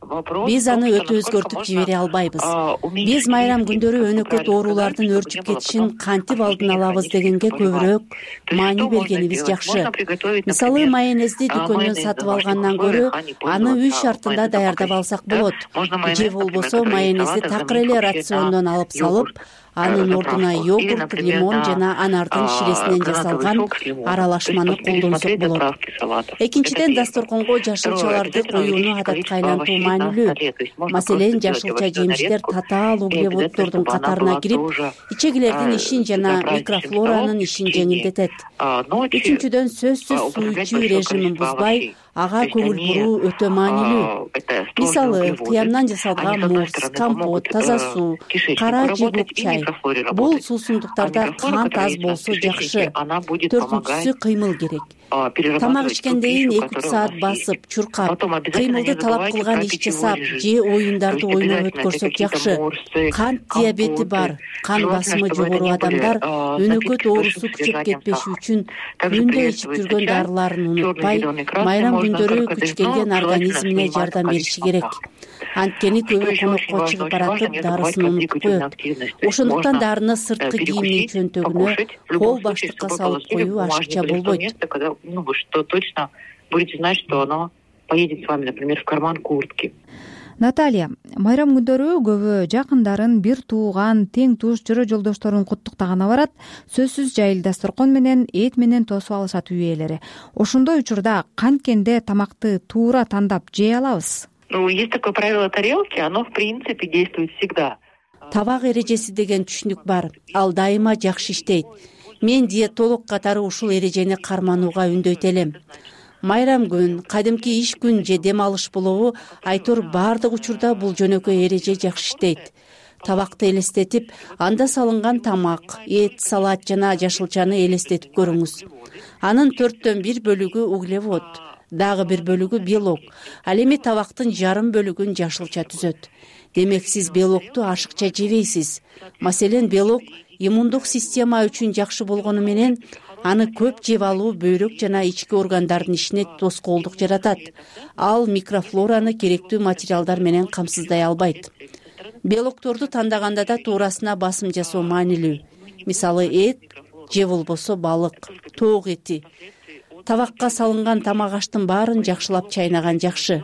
Биз аны өтө өзгөртүп жибере албайбыз. Биз майрам күндөрү өнөкөт оорулардын өрчүп кетишин кантип алдын алабыз дегенге көбүрөөк маани бергенибиз жакшы. Мисалы, майонезди дүкөндөн сатып алгандан көрө аны үй шартында даярдап алсак болот. Же болбосо майонезди такыр эле рациондон алып салып, анын ордуна йогурт, лимон жана анардын ширесинен жасалган аралашманы колдонсок болот. Экинчиден, дасторконго жашылчаларды коюуну адатка айлантуу маанилүү. Маселен, жашылча жемиштер татаал углеводдордун катарына кирип, ичегилердин ишин жана микрофлоранын ишин жеңилдетет. Үчүнчүдөн, сөзсүз суу ичүү режимин бузбай, ага көңүл буруу өтө маанилүү. Мисалы, кыямдан жасалган мурс, компот, таза суу, кара же көк чай. Бул суусундуктарда кант аз болсо жакшы. Төртүнчүсү, кыймыл керек. Тамак ичкенден 2 саат басып, чуркап, кыймылды талап кылган иш жасап, же оюндарды ойноп өткөрсөк жакшы. Кант диабети бар, кан басымы жогору адамдар өнөкөт оорусу күчөп кетпеши үчүн күндө ичип жүргөн дарыларын унутпай, майрам күндөрү күч келген организмине жардам бериши керек. Анткени көбү конокко чыгып баратып, дарысын унутуп коет. Ошондуктан дарыны сырткы кийимдин чөнтөгүнө, кол баштыкка салып коюу ашыкча болбойт. Вы что точно будете знать, что оно поедет с вами, например, в карман куртки. Наталья, майрам күндөрү көбү жакындарын, бир тууган, тең туш, жыры жолдошторун куттуктаганы барат. Сөзсүз жайыл дасторкон менен, эт менен тосуп алышат үй ээлери. Ошондой учурда канткенде тамакты туура тандап жей алабыз? Есть такое правило тарелки, оно в принципе действует всегда. Табак эрежеси деген түшүнүк бар. Ал дайыма жакшы иштейт. Мен диетолог катары ушул эрежени карманууга үндөйт элем. Майрам күн, кадимки иш күн же дем алыш болобу, айтор баардык учурда бул жөнөкөй эреже жакшы иштейт. Табакты элестетип, анда салынган тамак, эт, салат жана жашылчаны элестетип көрүңүз. Анын 4/1 бөлүгү углевод, дагы 1 бөлүгү белок. Ал эми табактын жарым бөлүгүн жашылча түзөт. Демек сиз белокту ашыкча жебейсиз. Маселен, белок иммундук система үчүн жакшы болгону менен аны көп жеп алуу бөйрөк жана ички органдардын ишине тоскоолдук жаратат. Ал микрофлораны керектүү материалдар менен камсыздай албайт. Белокторду тандаганда да туурасына басым жасоо маанилүү. Мисалы, эт же болбосо балык, тоок эти. Табакка салынган тамак аштын баарын жакшылап чайнаган жакшы.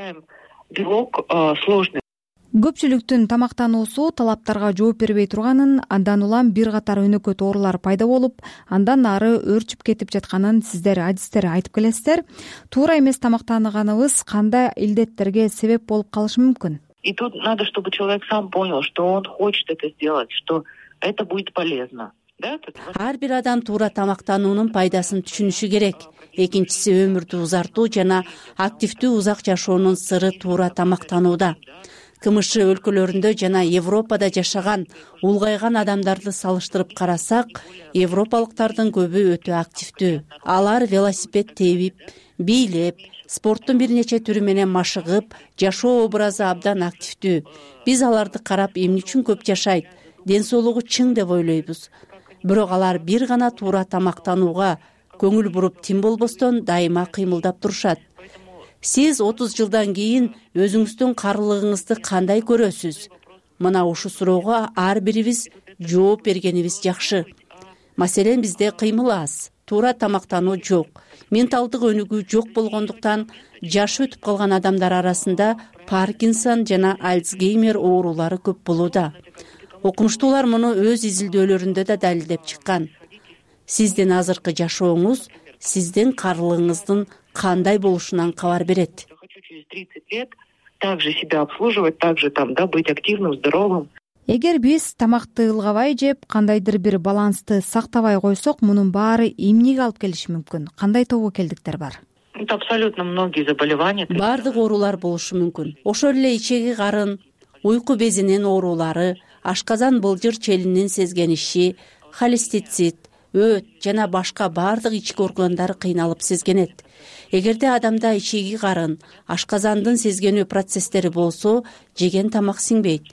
Белок сложный. Көпчүлүктүн тамактануусу талаптарга жооп бербей турганын, андан улам бир катар өнөкөт оорулар пайда болуп, андан ары өрчүп кетип жатканын сиздер адистер айтып келесиздер. Туура эмес тамактанганыбыз кандай илдеттерге себеп болуп калышы мүмкүн? И тут надо, чтобы человек сам понял, что он хочет это сделать, что это будет полезно. Ар бир адам туура тамактануунун пайдасын түшүнүшү керек. Экинчиси, өмүрдү узартуу жана активдүү узак жашоонун сыры туура тамактанууда. КМШ өлкөлөрүндө жана Европада жашаган, улгайган адамдарды салыштырып карасак, европалыктардын көбү өтө активдүү. Алар велосипед тебип, бийлеп, спорттун бир нече түрү менен машыгып, жашоо образы абдан активдүү. Биз аларды карап, эмне үчүн көп жашайт, ден соолугу чың деп ойлойбуз. Бирок алар бир гана туура тамактанууга көңүл буруп, тим болбостон дайыма кыймылдап турушат. Сиз 30 жылдан кийин өзүңүздүн карылыгыңызды кандай көрөсүз? Мына ушул суроого ар бирибиз жооп бергенибиз жакшы. Маселен, бизде кыймыл аз, туура тамактануу жок, менталдык өнүгүү жок болгондуктан жашы өтүп калган адамдар арасында Паркинсон жана Альцгеймер оорулары көп болууда. Окумуштуулар муну өз изилдөөлөрүндө да далилдеп чыккан. Сиздин азыркы жашооңуз сиздин карылыгыңыздын кандай болушунан кабар берет. Через 30 лет также себя обслуживать, также быть активным, здоровым. Эгер биз тамакты ылгабай жеп, кандайдыр бир балансты сактабай койсок, мунун баары эмнеге алып келиши мүмкүн? Кандай тобокелдиктер бар? Это абсолютно многие заболевания. Бардык оорулар болушу мүмкүн. Ошол эле ичеги карын, уйку безинин оорулары, ашказан былжыр челинин сезгениши, холестицит, өт жана башка бардык ички органдары кыйналып сезгенет. Эгерде адамда ичеги карын, ашказандын сезгенүү процесстери болсо, жеген тамак сиңбейт.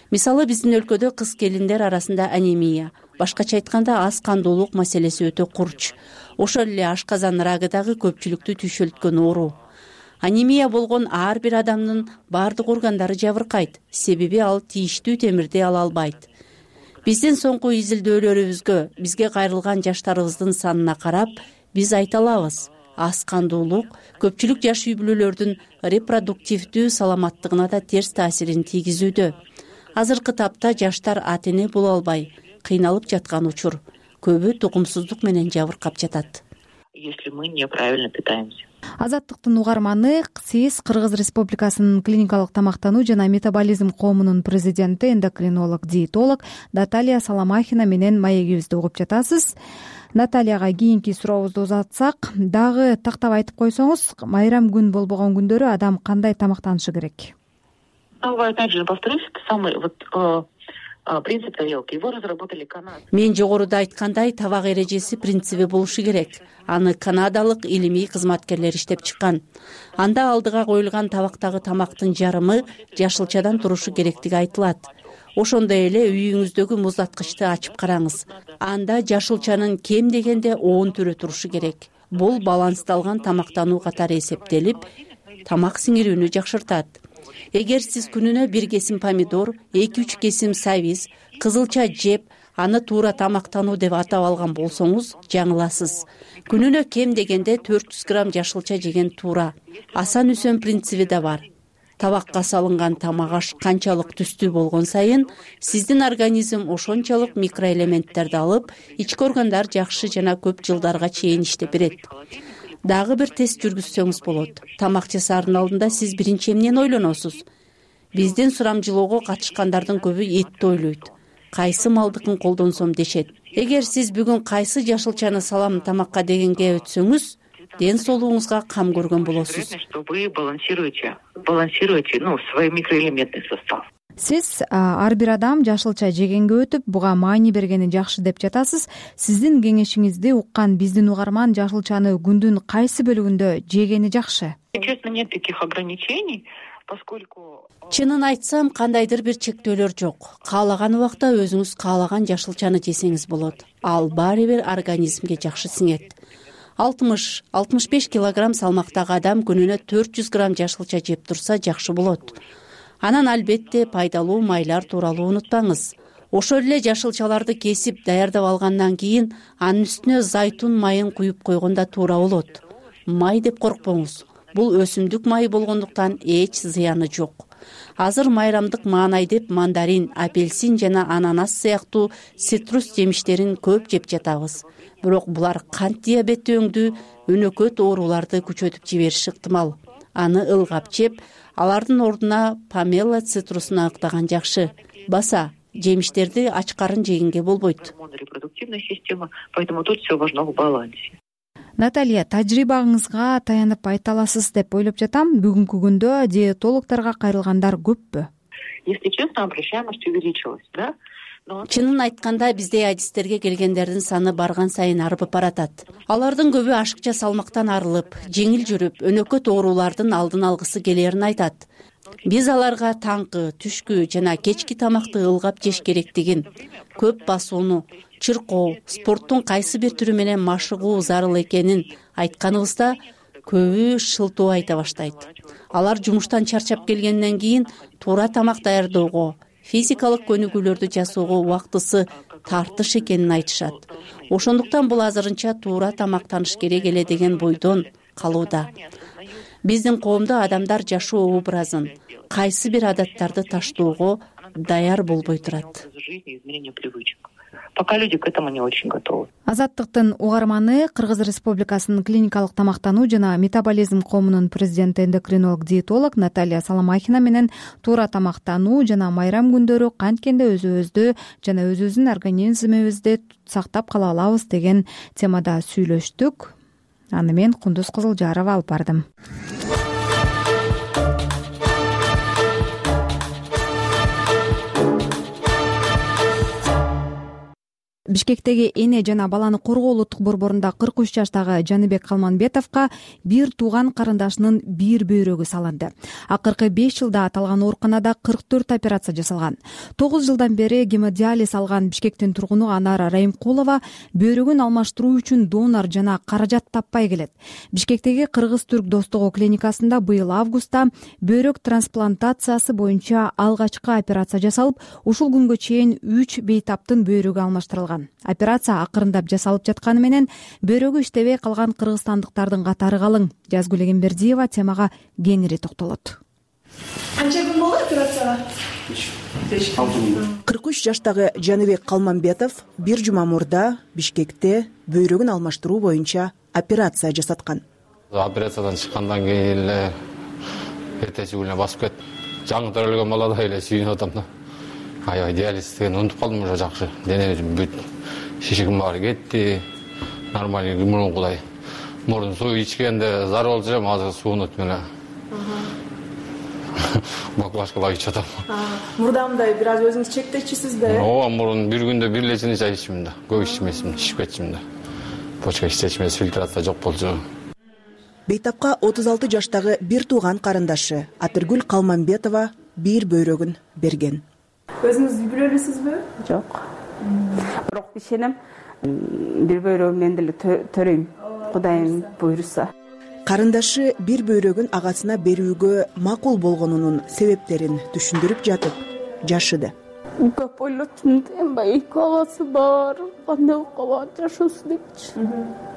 Мисалы биздин өлкөдө кыз келиндер арасында анемия, башкача айтканда аз кандуулук маселеси өтө курч. Ошол эле ашказан рагы дагы көпчүлүктү түйшөлткөн оору. Анемия болгон ар бир адамдын баардык органдары жабыркайт, себеби ал тийиштүү темирди ала албайт. Биздин соңку изилдөөлөрүбүзгө, бизге кайрылган жаштарыбыздын санына карап, биз айта алабыз, аз кандуулук көпчүлүк жаш үй бүлөлөрдүн репродуктивдүү саламаттыгына да терс таасирин тийгизүүдө. Азыркы тапта жаштар ата эне боло албай кыйналып жаткан учур. Көбү тукумсуздук менен жабыркап жатат. Если мы неправильно питаемся. Азаттыктын угарманы, сиз Кыргыз Республикасынын клиникалык тамактануу жана метаболизм коомунун президенти, эндокринолог, диетолог Наталья Соломахина менен маегибизди угуп жатасыз. Натальяга кийинки сурообузду узатсак, дагы тактап айтып койсоңуз, майрам күн болбогон күндөрү адам кандай тамактанышы керек? Опять же, повторюсь, это самый принцип тарелки. Его разработали канадцы. Мен жогоруда айткандай, табак эрежеси принциби болушу керек. Аны канадалык илимий кызматкерлер иштеп чыккан. Анда алдыга коюлган табактагы тамактын жарымы жашылчадан турушу керектиги айтылат. Ошондой эле үйүңүздөгү муздаткычты ачып караңыз. Анда жашылчанын кем дегенде 10 түрү турушу керек. Бул балансталган тамактануу катары эсептелип, тамак сиңирүүнү жакшыртат. Эгер сиз күнүнө 1 кесим помидор, 2-3 кесим сабиз, кызылча жеп, аны туура тамактануу деп атап алган болсоңуз, жаңыласыз. Күнүнө кем дегенде 400 грамм жашылча жеген туура. Асан үсөн принциби да бар. Табакка салынган тамак аш канчалык түстүү болгон сайын, сиздин организм ошончолук микроэлементтерди алып, ички органдар жакшы жана көп жылдарга чейин иштеп берет. Дагы бир тест жүргүзсөңүз болот. Тамак жасаардын алдында сиз биринчи эмнени ойлоносуз? Биздин сурамжылоого катышкандардын көбү этти ойлойт. Кайсы малдыкын колдонсом дешет. Эгер сиз бүгүн кайсы жашылчаны салам тамакка дегенге өтсөңүз, ден соолугуңузга кам көргөн болосуз. Вы балансируете свой микроэлементный состав. Сиз ар бир адам жашылча жегенге өтүп, буга маани бергени жакшы деп жатасыз. Сиздин кеңешиңизди уккан биздин угарман жашылчаны күндүн кайсы бөлүгүндө жегени жакшы? Честно, нет таких ограничений, поскольку... Чынын айтсам, кандайдыр бир чектөөлөр жок. Каалаган убакта өзүңүз каалаган жашылчаны жесеңиз болот. Ал баары бир организмге жакшы сиңет. 60-65 килограмм салмактагы адам күнүнө 400 грамм жашылча жеп турса жакшы болот. Анан албетте пайдалуу майлар тууралуу унутпаңыз. Ошол эле жашылчаларды кесип даярдап алгандан кийин анын үстүнө зайтун майын куюп койгондо туура болот. Май деп коркпоңуз. Бул өсүмдүк майы болгондуктан эч зыяны жок. Азыр майрамдык маанай деп мандарин, апельсин жана ананас сыяктуу цитрус жемиштерин көп жеп жатабыз. Бирок булар кант диабети өңдүү өнөкөт ооруларды күчөтүп жибериши ыктымал. Аны ылгап жеп, алардын ордуна помело цитрусун актаган жакшы. Баса, жемиштерди ач карын жегенге болбойт. Репродуктивная система, поэтому тут все важно в балансе. Наталья, тажрыйбаңызга таянып айта аласыз деп ойлоп жатам. Бүгүнкү күндө диетологдорго кайрылгандар көппү? Если честно, обращаемость увеличилась, да? Чынын айтканда биздей адистерге келгендердин саны барган сайын арбып баратат. Алардын көбү ашыкча салмактан арылып, жеңил жүрүп, өнөкөт оорулардын алдын алгысы келерин айтат. Биз аларга таңкы, түшкү жана кечки тамакты ылгап жеш керектигин, көп басууну, чыркоо, спорттун кайсы бир түрү менен машыгуу зарыл экенин айтканыбызда көбү шылтоо айта баштайт. Алар жумуштан чарчап келгенден кийин туура тамак даярдоого, физикалык көнүгүүлөрдү жасоого убактысы тартыш экенин айтышат. Ошондуктан бул азырынча туура тамактаныш керек эле деген бойдон калууда. Биздин коомдо адамдар жашоо образын, кайсы бир адаттарды таштоого даяр болбой турат. Пока люди к этому не очень готовы. Азаттыктын угарманы, Кыргыз Республикасынын клиникалык тамактануу жана метаболизм коомунун президенти, эндокринолог, диетолог Наталья Соломахина менен туура тамактануу жана майрам күндөрү канткенде өзүбүздү жана өзүбүздүн организмибизди сактап кала алабыз деген темада сүйлөштүк. Аны мен Кундуз Кызылжарова алып бардым. Бишкектеги эне жана баланы коргоо улуттук борборунда 43 жаштагы Жаныбек Калманбетовго бир тууган карындашынын бир бөйрөгү салынды. Акыркы 5 жылда аталган ооруканада 44 операция жасалган. 9 жылдан бери гемодиализ алган Бишкектин тургуну Анара Райымкулова бөйрөгүн алмаштыруу үчүн донор жана каражат таппай келет. Бишкектеги Кыргыз-Түрк достугу клиникасында быйыл августта бөйрөк трансплантациясы боюнча алгачкы операция жасалып, ушул күнгө чейин 3 бейтаптын бөйрөгү алмаштырылган. Операция акырындап жасалып жатканы менен бөйрөгү иштебей калган кыргызстандыктардын катары калың. Жазгүл Эгембердиева темага кеңири токтолот. Канча күн болду операцияга? 43 жаштагы Жаныбек Калманбетов бир жума мурда Бишкекте бөйрөгүн алмаштыруу боюнча операция жасаткан. Операциядан чыккандан кийин эле эртеси күнүнө басып кетти. Жаңы төрөлгөн баладай эле сүйүнүп атам да. Аябай диализ деген унутуп калдым уже жакшы. Денемдин бүт шишигим баары кетти. Нормальный мурункудай. Мурун суу ичкенде зар болчу элем, азыр суунут менен. Баклажкалап ичип атам. Мурдамдай бир аз өзүңүз чектечисиз да? Ооба, мурун бир күндө бир лечени чай иччимин да. Көп ичмесимин, ичип кетчимин да. Почка иштечмес, фильтрация жок болчу. Бейтапка 36 жаштагы бир тууган карындашы Атыргүл Калманбетова бир бөйрөгүн берген. Өзүңүз үй бүлөлүүсүзбү? Жок. Бирок ишенем, бир бөйрөгүн мен деле төрөйм. Кудайым буйруса. Карындашы бир бөйрөгүн агасына берүүгө макул болгонунун себептерин түшүндүрүп жатып жашыды. Көп ойлоттум, баягы эки агасы бар, кандай болуп калат жашоосу депчи.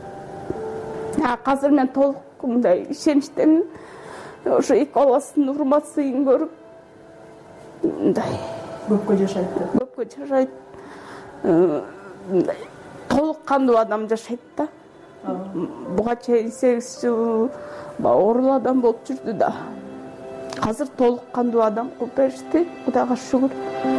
Азыр мен толук мындай ишеничтемин. Ошо эки баласынын урматсын көрүп, мындай көпкө жашайт. Көпкө жашайт. Толук кандуу адам жашайт да. Буга чейин 8 жыл оорулуу адам болуп жүрдү да. Азыр толук кандуу адам кылып беришти. Кудайга шүгүр.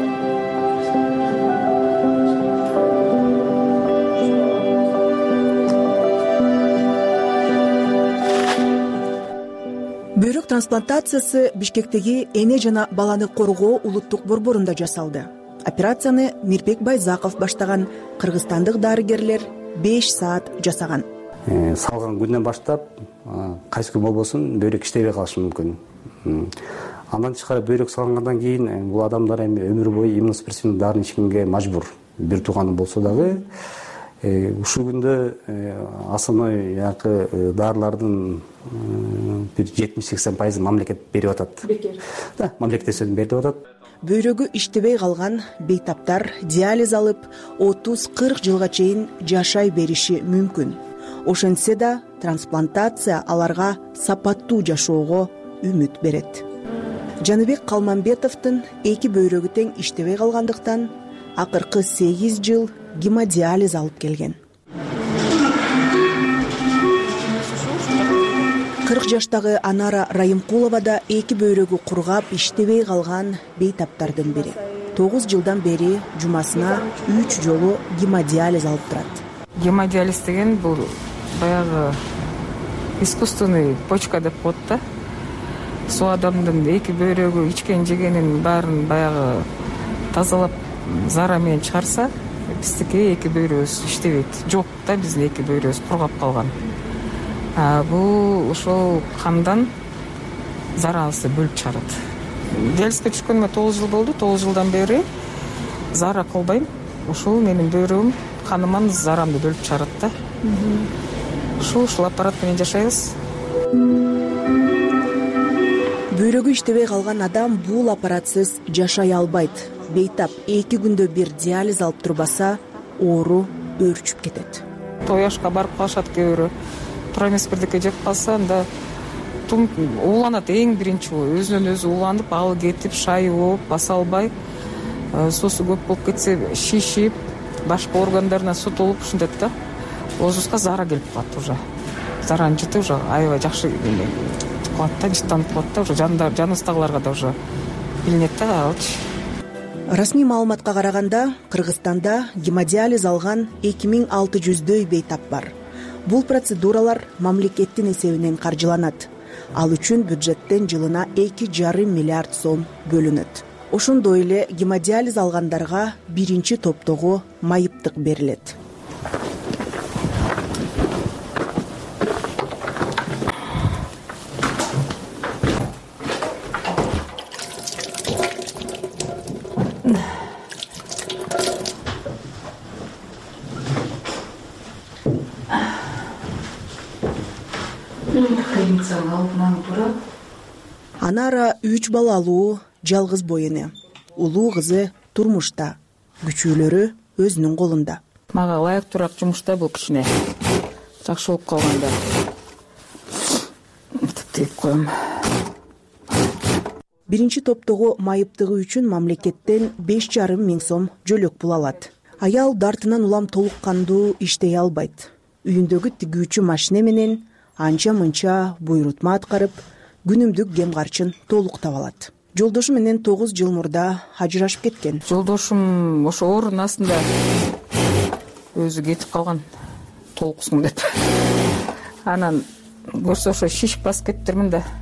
Бөйрөк трансплантациясы Бишкектеги эне жана баланы коргоо улуттук борборунда жасалды. Операцияны Мирбек Байзаков баштаган кыргызстандык дарыгерлер 5 саат жасаган. Салган күндөн баштап кайсы күн болбосун бөйрөк иштебей калышы мүмкүн. Андан тышкары бөйрөк салгандан кийин бул адамдар эми өмүр бою иммуносупрессивный дарын ичкенге мажбур. Бир тууганы болсо дагы ушул күндө основной дарылардын бир 70-80% мамлекет берип атат. Да, мамлекет эсебинен берип атат. Бөйрөгү иштебей калган бейтаптар диализ алып 30-40 жылга чейин жашай бериши мүмкүн. Ошентсе да трансплантация аларга сапаттуу жашоого үмүт берет. Жаныбек Калманбетовдун эки бөйрөгү тең иштебей калгандыктан акыркы 8 жыл гемодиализ алып келген. 40 жаштагы Анара Райымкулова да эки бөйрөгү кургап иштебей калган бейтаптардын бири. 9 жылдан бери жумасына 3 жолу гемодиализ алып турат. Гемодиализ деген бул баягы искусственный почка деп коет да. Суу адамдын эки бөйрөгү ичкен жегенин баарын баягы тазалап зара менен чыгарса, биздики эки бөйрөгүбүз иштебейт. Жок да, биздин эки бөйрөгүбүз кургап калган. Бул ошол кандан зарабызды бөлүп чыгарат. Диализге түшкөнүмө 9 жыл болду. 9 жылдан бери зара кылбайм. Ушул менин бөйрөгүм каныман зарамды бөлүп чыгарат да. Ушул аппарат менен жашайбыз. Бөйрөгү иштебей калган адам бул аппаратсыз жашай албайт. Бейтап 2 күндө бир диализ алып турбаса, оору өөрчүп кетет. Тояшка барып калышат кээ бирөө. Тура эмес бирдеке жеп калса, анда ууланат эң биринчи өзүнөн өзү ууланып, ал кетип, шайып, баса албай, суусу көп болуп кетсе, шишип, башка органдарына суу толуп ушинтет да. Озуска зара келип калат уже. Заранын жыты уже аябай жакшы кылат да, жыттанып калат да, уже жаныбыздагыларга да уже билинет да алчы. Расмий маалыматка караганда, Кыргызстанда гемодиализ алган 2600дөй бейтап бар. Бул процедуралар мамлекеттин эсебинен каржыланат. Ал үчүн бюджеттен жылына 2,5 миллиард сом бөлүнөт. ошондой эле гемодиализ алгандарга биринчи топтогу майыптык берилет. Анара 3 балалуу, жалгыз бой эне. Улуу кызы турмушта, күчүүлөрү өзүнүн колунда. Мага ылайыктуураак жумушта бул кичине жакшы болуп калганда тип коем. Биринчи топтогу майыптыгы үчүн мамлекеттен 5,5 миң сом жөлөк пул алат. Аял дартынан улам толук кандуу иштей албайт. Үйүндөгү тигүүчү машина менен анча мынча буйрутма аткарып, күнүмдүк кем карчын толуктап алат. Жолдошу менен 9 жыл мурда ажырашып кеткен. Жолдошум ошо оорунун астында өзү кетип калган толуксуң деп. Анан көрсө ошо шишип басып кетиптирмин да.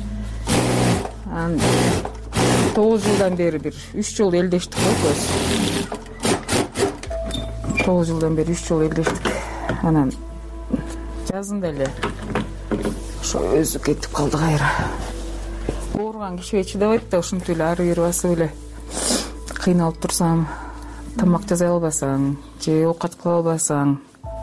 9 жылдан бери бир 3 жыл элдештик экөөбүз. 9 жылдан бери 3 жыл элдештик. Анан жазында эле ошо өзү кетип калды кайра. Ооруган кишиге чыдабайт да, ушинтип эле ары бери басып эле кыйналып турсам, тамак жасай албасаң, же оокат кыла албасаң.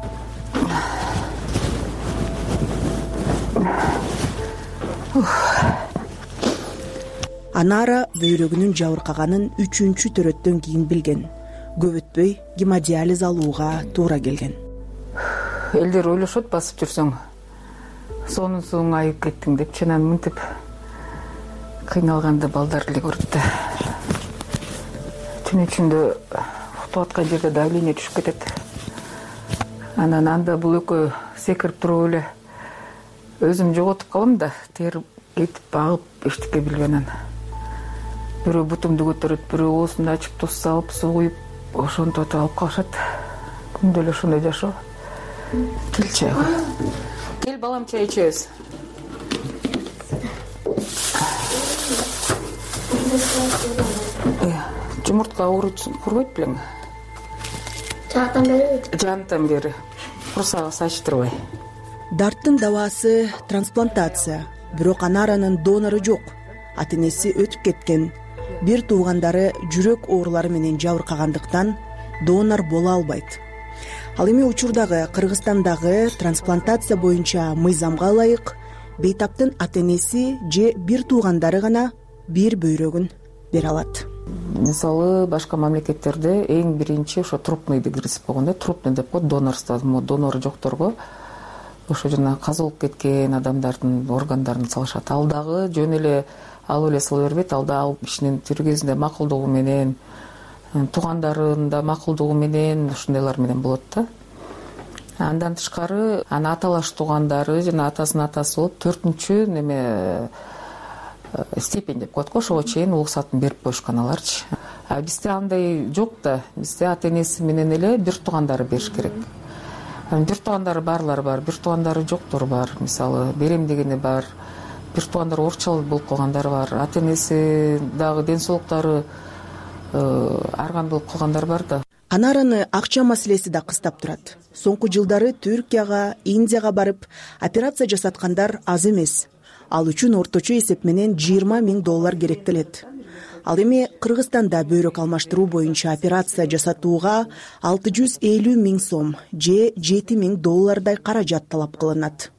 Анара бөйрөгүнүн жабыркаганын 3-чү төрөттөн кийин билген. Көп өтпөй гемодиализ алууга туура келген. Элдер ойлошот басып жүрсөң, сонун соң айып кеттиң деп, чынан мынтип кыйналганды балдар эле көрөт да. Түн ичинде уктап аткан жерде давление түшүп кетет. Анан анда бул экөө секирип туруп эле өзүм жоготуп калам да, терип кетип багып эчтеке билбенен. Бирөө бутумду көтөрөт, бирөө оосунду ачып туз салып, суу куюп, ошентип алып калышат. Күндө эле ошондой жашоо. Кел чайга. Кел балам, чай ичебиз. Жумуртка курбайт белең? Жаактан бери? Жантан бери. Курсагы сачтырбай. Дарттын дабасы трансплантация. Бирок Анаранын донору жок. Ата-энеси өтүп кеткен. Бир туугандары жүрөк оорулары менен жабыркагандыктан донор боло албайт. Ал эми учурдагы Кыргызстандагы трансплантация боюнча мыйзамга ылайык бейтаптын ата-энеси же бир туугандары гана бир бөйрөгүн бере алат. Мисалы, башка мамлекеттерде эң биринчи ошо трупный дегресип койгондо, трупный деп коет, донорство, донору жокторго ошо жана каза болуп кеткен адамдардын органдарын салышат. Ал дагы жөн эле алып эле сала бербейт, ал да кишинин тирүү кезинде макулдугу менен, туугандарынын да макулдугу менен, ушундайлар менен болот да. Андан тышкары, аталаш туугандары жана атасынын атасы болуп 4-чү неме степень деп коет го, ошого чейин уруксатын берип коюшкан аларчы. Бизде андай жок да, бизде ата-энеси менен эле бир туугандары бериш керек. Бир туугандары барлар бар, бир туугандары жоктор бар. Мисалы, берем дегени бар, бир туугандары оорчал болуп калгандар бар. Ата-энеси дагы ден соолуктары арган болуп калгандар бар да. Анараны акча маселеси да кыстап турат. Соңку жылдары Түркияга, Индияга барып, операция жасаткандар аз эмес. Ал үчүн орточо эсеп менен $20,000 керектелет. Ал эми Кыргызстанда бөйрөк алмаштыруу боюнча операция жасатууга $650,000 сом же $7,000 каражат талап кылынат.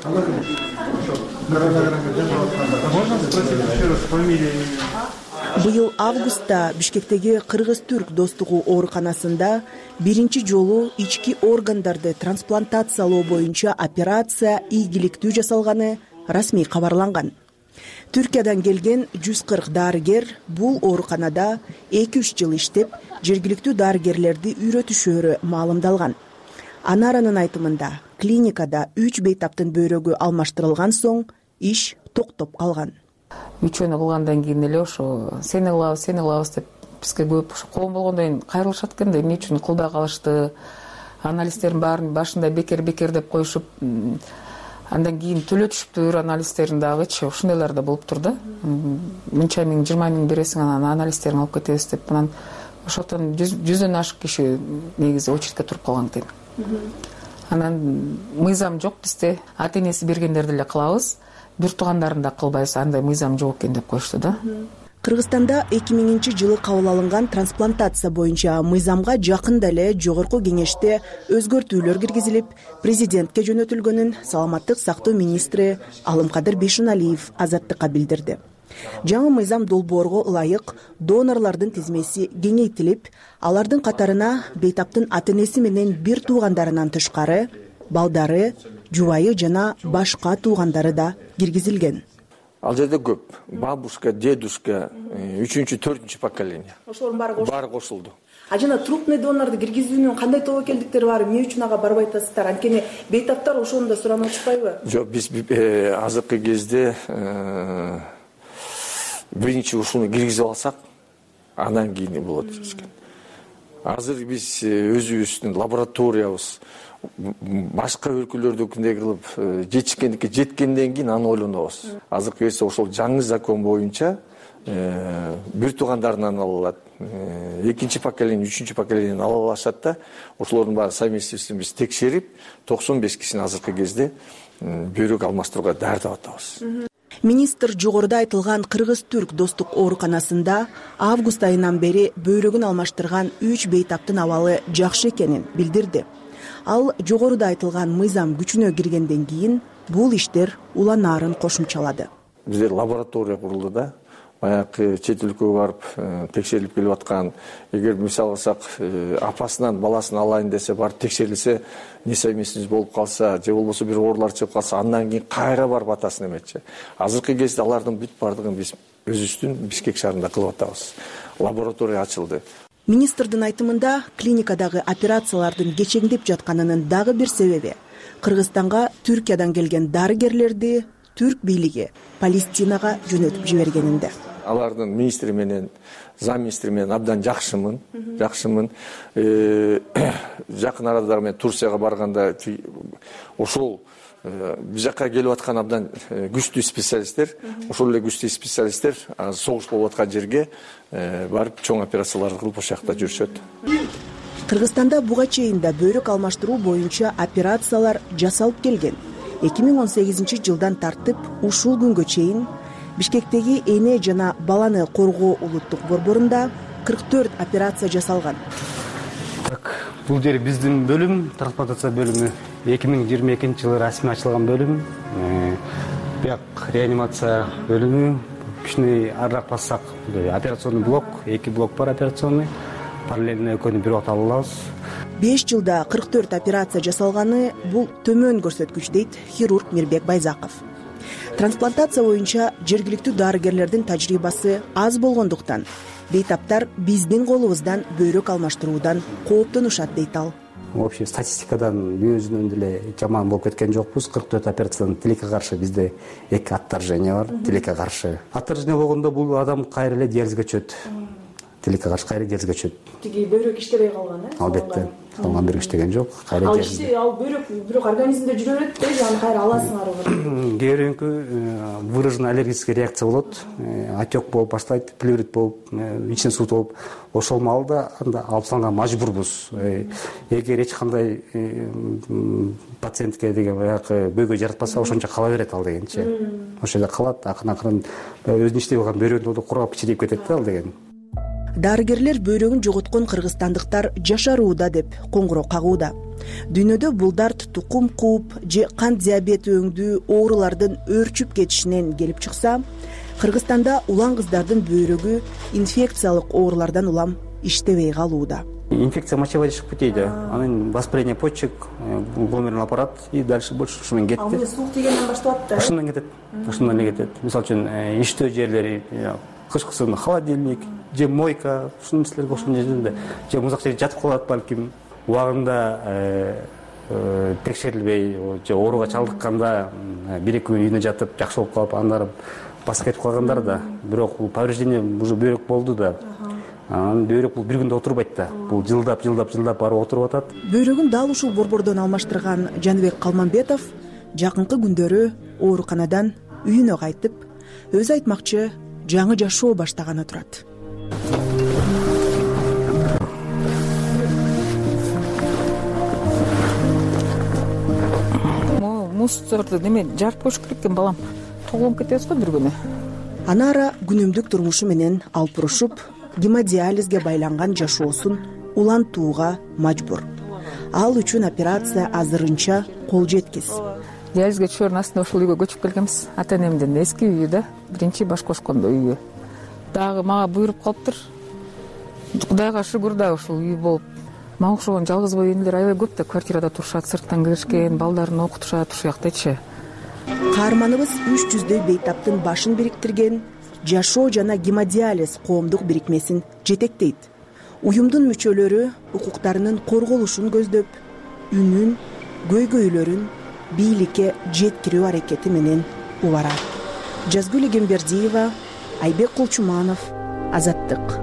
Быйыл августта Бишкектеги Кыргыз-Түрк достугу ооруканасында биринчи жолу ички органдарды трансплантациялоо боюнча операция ийгиликтүү жасалганы расмий кабарланган. Түркиядан келген 140 дарыгер бул ооруканада 2-3 жыл иштеп, жергиликтүү дарыгерлерди үйрөтүшөрү маалымдалган. Анаранын айтымында, клиникада 3 бейтаптын бөйрөгү алмаштырылган соң иш токтоп калган. Үчөөнү кылгандан кийин эле ошо сени кылабыз деп бизге көп коом болгондон кийин кайрылышат экен да, эмне үчүн кылбай калышты, анализдердин баарын башында бекер деп коюшуп, Андан кийин төлө түшүптөр анализдерин дагычы ушундайлар да болуптур да. Мынча миң, 20 миң бересиң, анан анализдерин алып кетебиз деп, анан ошондон 100дөн ашык киши негизи очередке туруп калган экен. Анан мыйзам жок бизде, ата-энеси бергендерди эле кылабыз, бир туугандарын да кылбайбыз, андай мыйзам жок экен деп коюшту да. Кыргызстанда 2000-жылы кабыл алынган трансплантация боюнча мыйзамга жакында эле жогорку кеңеште өзгөртүүлөр киргизилип, президентке жөнөтүлгөнүн саламаттык сактоо министри Алымкадыр Бейшеналиев Азаттыкка билдирди. Жаңы мыйзам долбоорго ылайык донорлордун тизмеси кеңейтилип, алардын катарына бейтаптын ата-энеси менен бир туугандарынан тышкары балдары, жубайы жана башка туугандары да киргизилген. Ал жерде көп. Бабушка, дедушка, 3-4 поколение. Ошолордун баары кошулду. А жана трупный донорду киргизүүнүн кандай тобокелдиктери бар, эмне үчүн ага барбай атасыздар? Анткени бейтаптар ошону да суранып атышпайбы? Жок, биз азыркы кезде биринчи ушуну киргизип алсак, андан кийин болот экен. Азыр биз өзүбүздүн лабораториябыз башка өлкөлөрдүкүндөй кылып жеткенден кийин аны ойлонобуз. Азыркы кезде ошол жаңы закон боюнча бир туугандарынан ала алат, экинчи поколение, үчүнчү поколениеден ала алышат да, ошолордун баары совместительствосун биз текшерип, 95 кишини азыркы кезде бөйрөк алмаштырууга даярдап атабыз. Министр жогоруда айтылган Кыргыз-Түрк достук ооруканасында август айынан бери бөйрөгүн алмаштырган 3 бейтаптын абалы жакшы экенин билдирди. Ал жогоруда айтылган мыйзам күчүнө киргенден кийин бул иштер уланаарын кошумчалады. Бизде лаборатория курулду да. Баягы чет өлкөгө барып текшерилип келип аткан, эгер мисал алсак, апасынан баласын алайын десе, барып текшерилсе, несовместимость болуп калса, же болбосо бир оорулар чыгып калса, андан кийин кайра барып атасын эметчи. Азыркы кезде алардын бүт бардыгын биз өзүбүздүн Бишкек шаарында кылып атабыз. Лаборатория ачылды. Министрдин айтымында клиникадагы операциялардын кечеңдеп жатканынын дагы бир себеби Кыргызстанга Түркиядан келген дарыгерлерди түрк бийлиги Палестинага жөнөтүп жибергенинде. Алардын министри менен, зам министри менен абдан жакшымын. Жакын арада мен Турцияга барганда ошол биз жака келип аткан абдан күчтүү специалисттер, ошол эле күчтүү специалисттер согуш болуп аткан жерге барып чоң операцияларды кылып ошол жакта жүрүшөт. Кыргызстанда буга чейин да бөйрөк алмаштыруу боюнча операциялар жасалып келген. 2018-жылдан тартып ушул күнгө чейин Бишкектеги эне жана баланы коргоо улуттук борборунда 44 операция жасалган. Бул жер биздин бөлүм, трансплантация бөлүмү 2022-жылы расмий ачылган бөлүм. Бияк реанимация бөлүмү, кичине арыраак бассак, операционный блок, 2 блок бар операционный, параллельно экөөнү бир убакта ала алабыз. 5 жылда 44 операция жасалганы бул төмөн көрсөткүч дейт хирург Мирбек Байзаков. Трансплантация боюнча жергиликтүү дарыгерлердин тажрыйбасы аз болгондуктан бейтаптар биздин колубуздан бөйрөк алмаштыруудан кооптонушат дейт ал. Вообще статистикадан дүйнө жүзүнөн деле жаман болуп кеткен жокпуз. 44 операциядан тилекке каршы бизде 2 отторжение бар, тилекке каршы. Отторжение болгондо бул адам кайра эле диализге түшөт. Тилекке каршы кайра диализге түшөт. Тиги бөйрөк иштебей калган, Албетте. Салган бөйрөк иштеген жок. Кайра диализге. Ал бөйрөк бирок организмде жүрө берет да, аны кайра аласыңар. Кээ бирөөнкү выраженный аллергический реакция болот. Отек болуп баштайт, плеврит болуп, ичине суу болуп, ошол маалда анда алып салганга мажбурбуз. Эгер эч кандай пациентке деген баягы бөйгө жаратпаса, ошончо кала берет ал дегенчи. Ошол жерде калат, акырын өзүнүн иштеп калган бөйрөгүн кургап чирейип кетет да ал деген. Дарыгерлер бөйрөгүн жоготкон кыргызстандыктар жашарууда деп коңгуроо кагууда. Дүйнөдө бул дарт тукум кууп же кант диабети өңдүү оорулардын өөрчүп кетишинен келип чыкса, Кыргызстанда улан кыздардын бөйрөгү инфекциялык оорулардан улам иштебей калууда. Инфекция мочеводящих путей, да. Анын воспаление почек, гломерулный аппарат и дальше больше ушунан кетти. А бул суук дегенден башталат да. Ушундан кетет. Ушундан эле кетет. Мисалы үчүн иштөө жерлери, кышкысын холодильник, же мойка, ушул нерселерге окшогон жерде, же музак жерге жатып калат балким. Убагында текшерилбей, же ооруга чалдыкканда 1-2 күн үйүнө жатып, жакшы болуп калып, андары басып кетип калгандар да. Бирок бул повреждение уже бөйрөк болду да. Анан бөйрөк бул бир күндө отурбайт да. Бул жылдап барып отуруп атат. Бөйрөгүн дал ушул борбордон алмаштырган Жаныбек Калманбетов жакынкы күндөрү ооруканадан үйүнө кайтып, өзү айтмакчы жаңы жашоо баштаганы турат. Мусорду жарып коюш керек экен, балам. Тоголуп кетебиз го бир күнү. Анара күнүмдүк турмушу менен алпурушуп, гемодиализге байланган жашоосун улантууга мажбур. Ал үчүн операция азырынча кол жеткис. Диализге түшөрүн астында ошол үйгө көчүп келгенбиз. Ата-энемдин эски үйү да, биринчи баш кошкондо үйү. Дагы мага буйруп калыптыр. Кудайга шүгүр да ушул үй болуп. Мага окшогон жалгыз бой энелер аябай көп да квартирада турушат, сырттан киришкен, балдарын окутушат ушул жактачы. Каарманыбыз 300дөй бейтаптын башын бириктирген жашоо жана гемодиализ коомдук бирикмесин жетектейт. Уюмдун мүчөлөрү укуктарынын корголушун көздөп, үнүн, көйгөйлөрүн бийликке жеткирүү аракети менен убарат. Жазгүл Эгембердиева, Айбек Кулчуманов, Азаттык.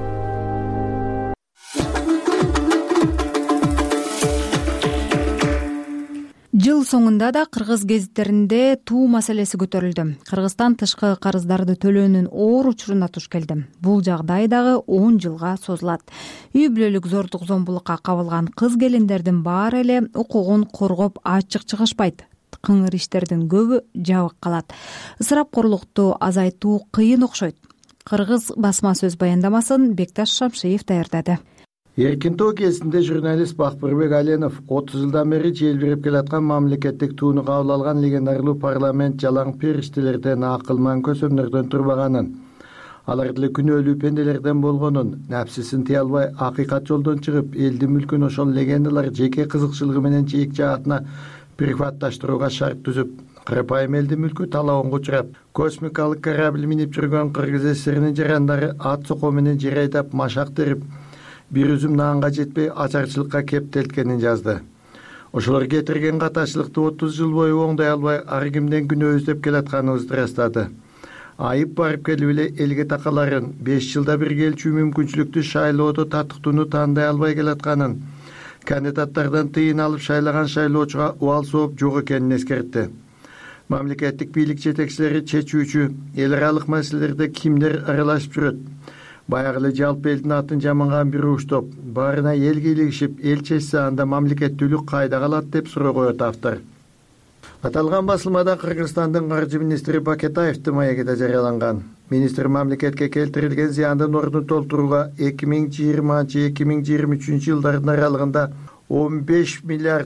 Жыл соңунда да кыргыз гезиттеринде туу маселеси көтөрүлдү. Кыргызстан тышкы карыздарды төлөөнүн оор учуруна туш келди. Бул жагдай дагы 10 жылга созулат. Үй бүлөлүк зордук зомбулукка кабылган кыз келиндердин баары эле укугун коргоп ачык чыгышпайт. Кыңыр иштердин көбү жабык калат. Ысырапкорлукту азайтуу кыйын окшойт. Кыргыз басма сөз баяндамасын Бекташ Шамшиев даярдады. Эркин тоо кезинде журналист Бакбырбек Аленов 30 жылдан бери желбирип келаткан мамлекеттик тууну кабыл алган легендарлуу парламент жалаң периштелерден, акылман көсөмдөрдөн турбаганын, алар деле күнөөлүү пенделерден болгонун, напсисин тыя албай акыйкат жолдон чыгып, элдин мүлкүн ошол легендалар жеке кызыкчылыгы менен жээк жаатына прихватташтырууга шарт түзүп, кырпайым элдин мүлкү талоонго учурап, космикалык корабль минип жүргөн Кыргыз СССРинин жарандары ат сокоо менен жер айдап машак терип, бир үзүм наанга жетпей ачарчылыкка кептелткенин жазды. Ошолор кетирген катачылыкты 30 жыл бою оңдой албай ар кимден күнөө издеп келатканыбызды ырастады. Айып барып келип эле элге такаларын, 5 жылда бир келчү мүмкүнчүлүктү шайлоодо татыктууну таандай албай келатканын, кандидаттардан тыйын алып шайлаган шайлоочуга убал сооп жок экенин эскертти. Мамлекеттик бийлик жетекчилери чечүүчү эл аралык маселелерде кимдер аралашып жүрөт? Баягы эле жалпы элдин атын жаманган бир уштоп, баарына эл кийлигишип, эл чечсе анда мамлекеттүүлүк кайда калат деп суроо коет автор. Аталган басылмада Кыргызстандын каржы министри Бакетаевдин маеги да жарыяланган. Министр мамлекетке келтирилген зыяндын ордун толтурууга 2020-2023 жылдардын аралыгында 15 миллиард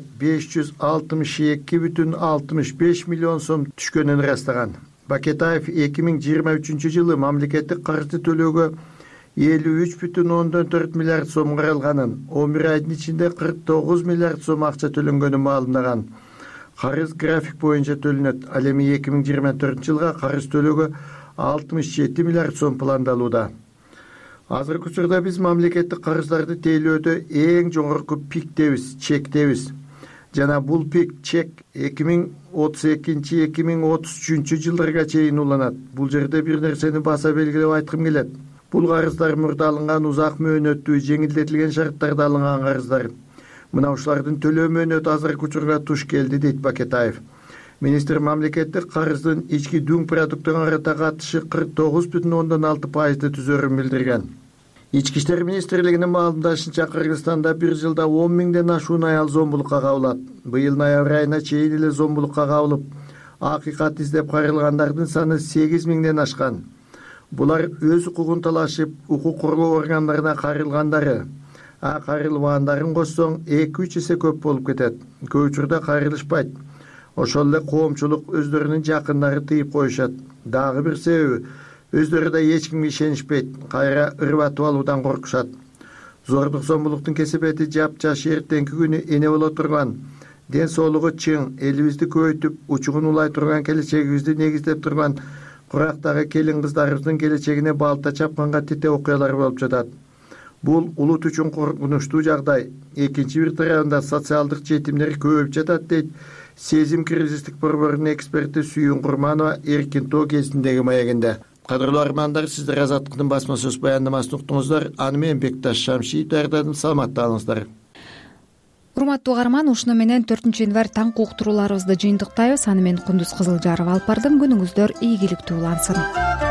562,65 миллион сом түшкөнүн ырастаган. Бакетаев 2023 жылы мамлекеттик каржы төлөөгө 53,4 миллиард сом каралганын, 11 айдын ичинде 49 миллиард сом акча төлөнгөнүн маалымдаган. Карыз график боюнча төлөнөт. Ал эми 2024 жылга карыз төлөөгө 67 миллиард сом пландалууда. Азыркы учурда биз мамлекеттик карыздарды тейлөөдө эң жогорку пиктебиз, чектебиз. Жана бул пик чек 2032-2033 жылдарга чейин уланат. Бул жерде бир нерсени баса белгилеп айткым келет. Бул карыздар мурда алынган узак мөөнөттүү, жеңилдетилген шарттарда алынган карыздар. Мына ушулардын төлөө мөөнөтү азыркы учурга туш келди, дейт Бакетаев. Министр мамлекеттик карыздын ички дүң продуктуна карата катышы 49,6% түзөрүн билдирген. Ички иштер министрлигинин маалымдашынча Кыргызстанда бир жылда 10 миңден ашуун аял зомбулукка кабылат. Быйыл ноябрь айына чейин эле зомбулукка кабылып, акыйкат издеп кайрылгандардын саны 8 миңден ашкан. Булар өз укугун талашып, укук коргоо органдарына кайрылгандары. Кайрылбагандарын кошсоң 2-3 эсе көп болуп кетет. Көп учурда кайрылышпайт. Ошол эле коомчулук өздөрүнүн жакындары тыйып коюшат. Дагы бир себеби, өздөрү да эч кимге ишенишпейт, кайра ырбатып алуудан коркушат. Зордук зомбулуктун кесепети жапжаш эртеңки күнү эне боло турган, ден соолугу чың, элибизди көбөйтүп, учугун улай турган келечегибизди негиздеп турган курактагы келин кыздарыбыздын келечегине балта чапканга тете окуялар болуп жатат. Бул улут үчүн коркунучтуу жагдай. Экинчи бир тарабында социалдык жетимдер көбөйүп жатат, дейт Сезим кризистик борборунун эксперти Сүйүн Курманова эркин тоо кезиндеги маегинде. Кадырлуу армандар, сиздер Азаттыктын басма сөз баяндамасын уктуңуздар. Аны менен Бекташ Шамшиев даярдадым. Саламатта болуңуздар. урматтуу угарман, ушуну менен 4 январь таңкы уктурууларыбызды жыйынтыктайбыз. Аны мен Кундуз Кызылжарова алып бардым. Күнүңүздөр ийгиликтүү улансын.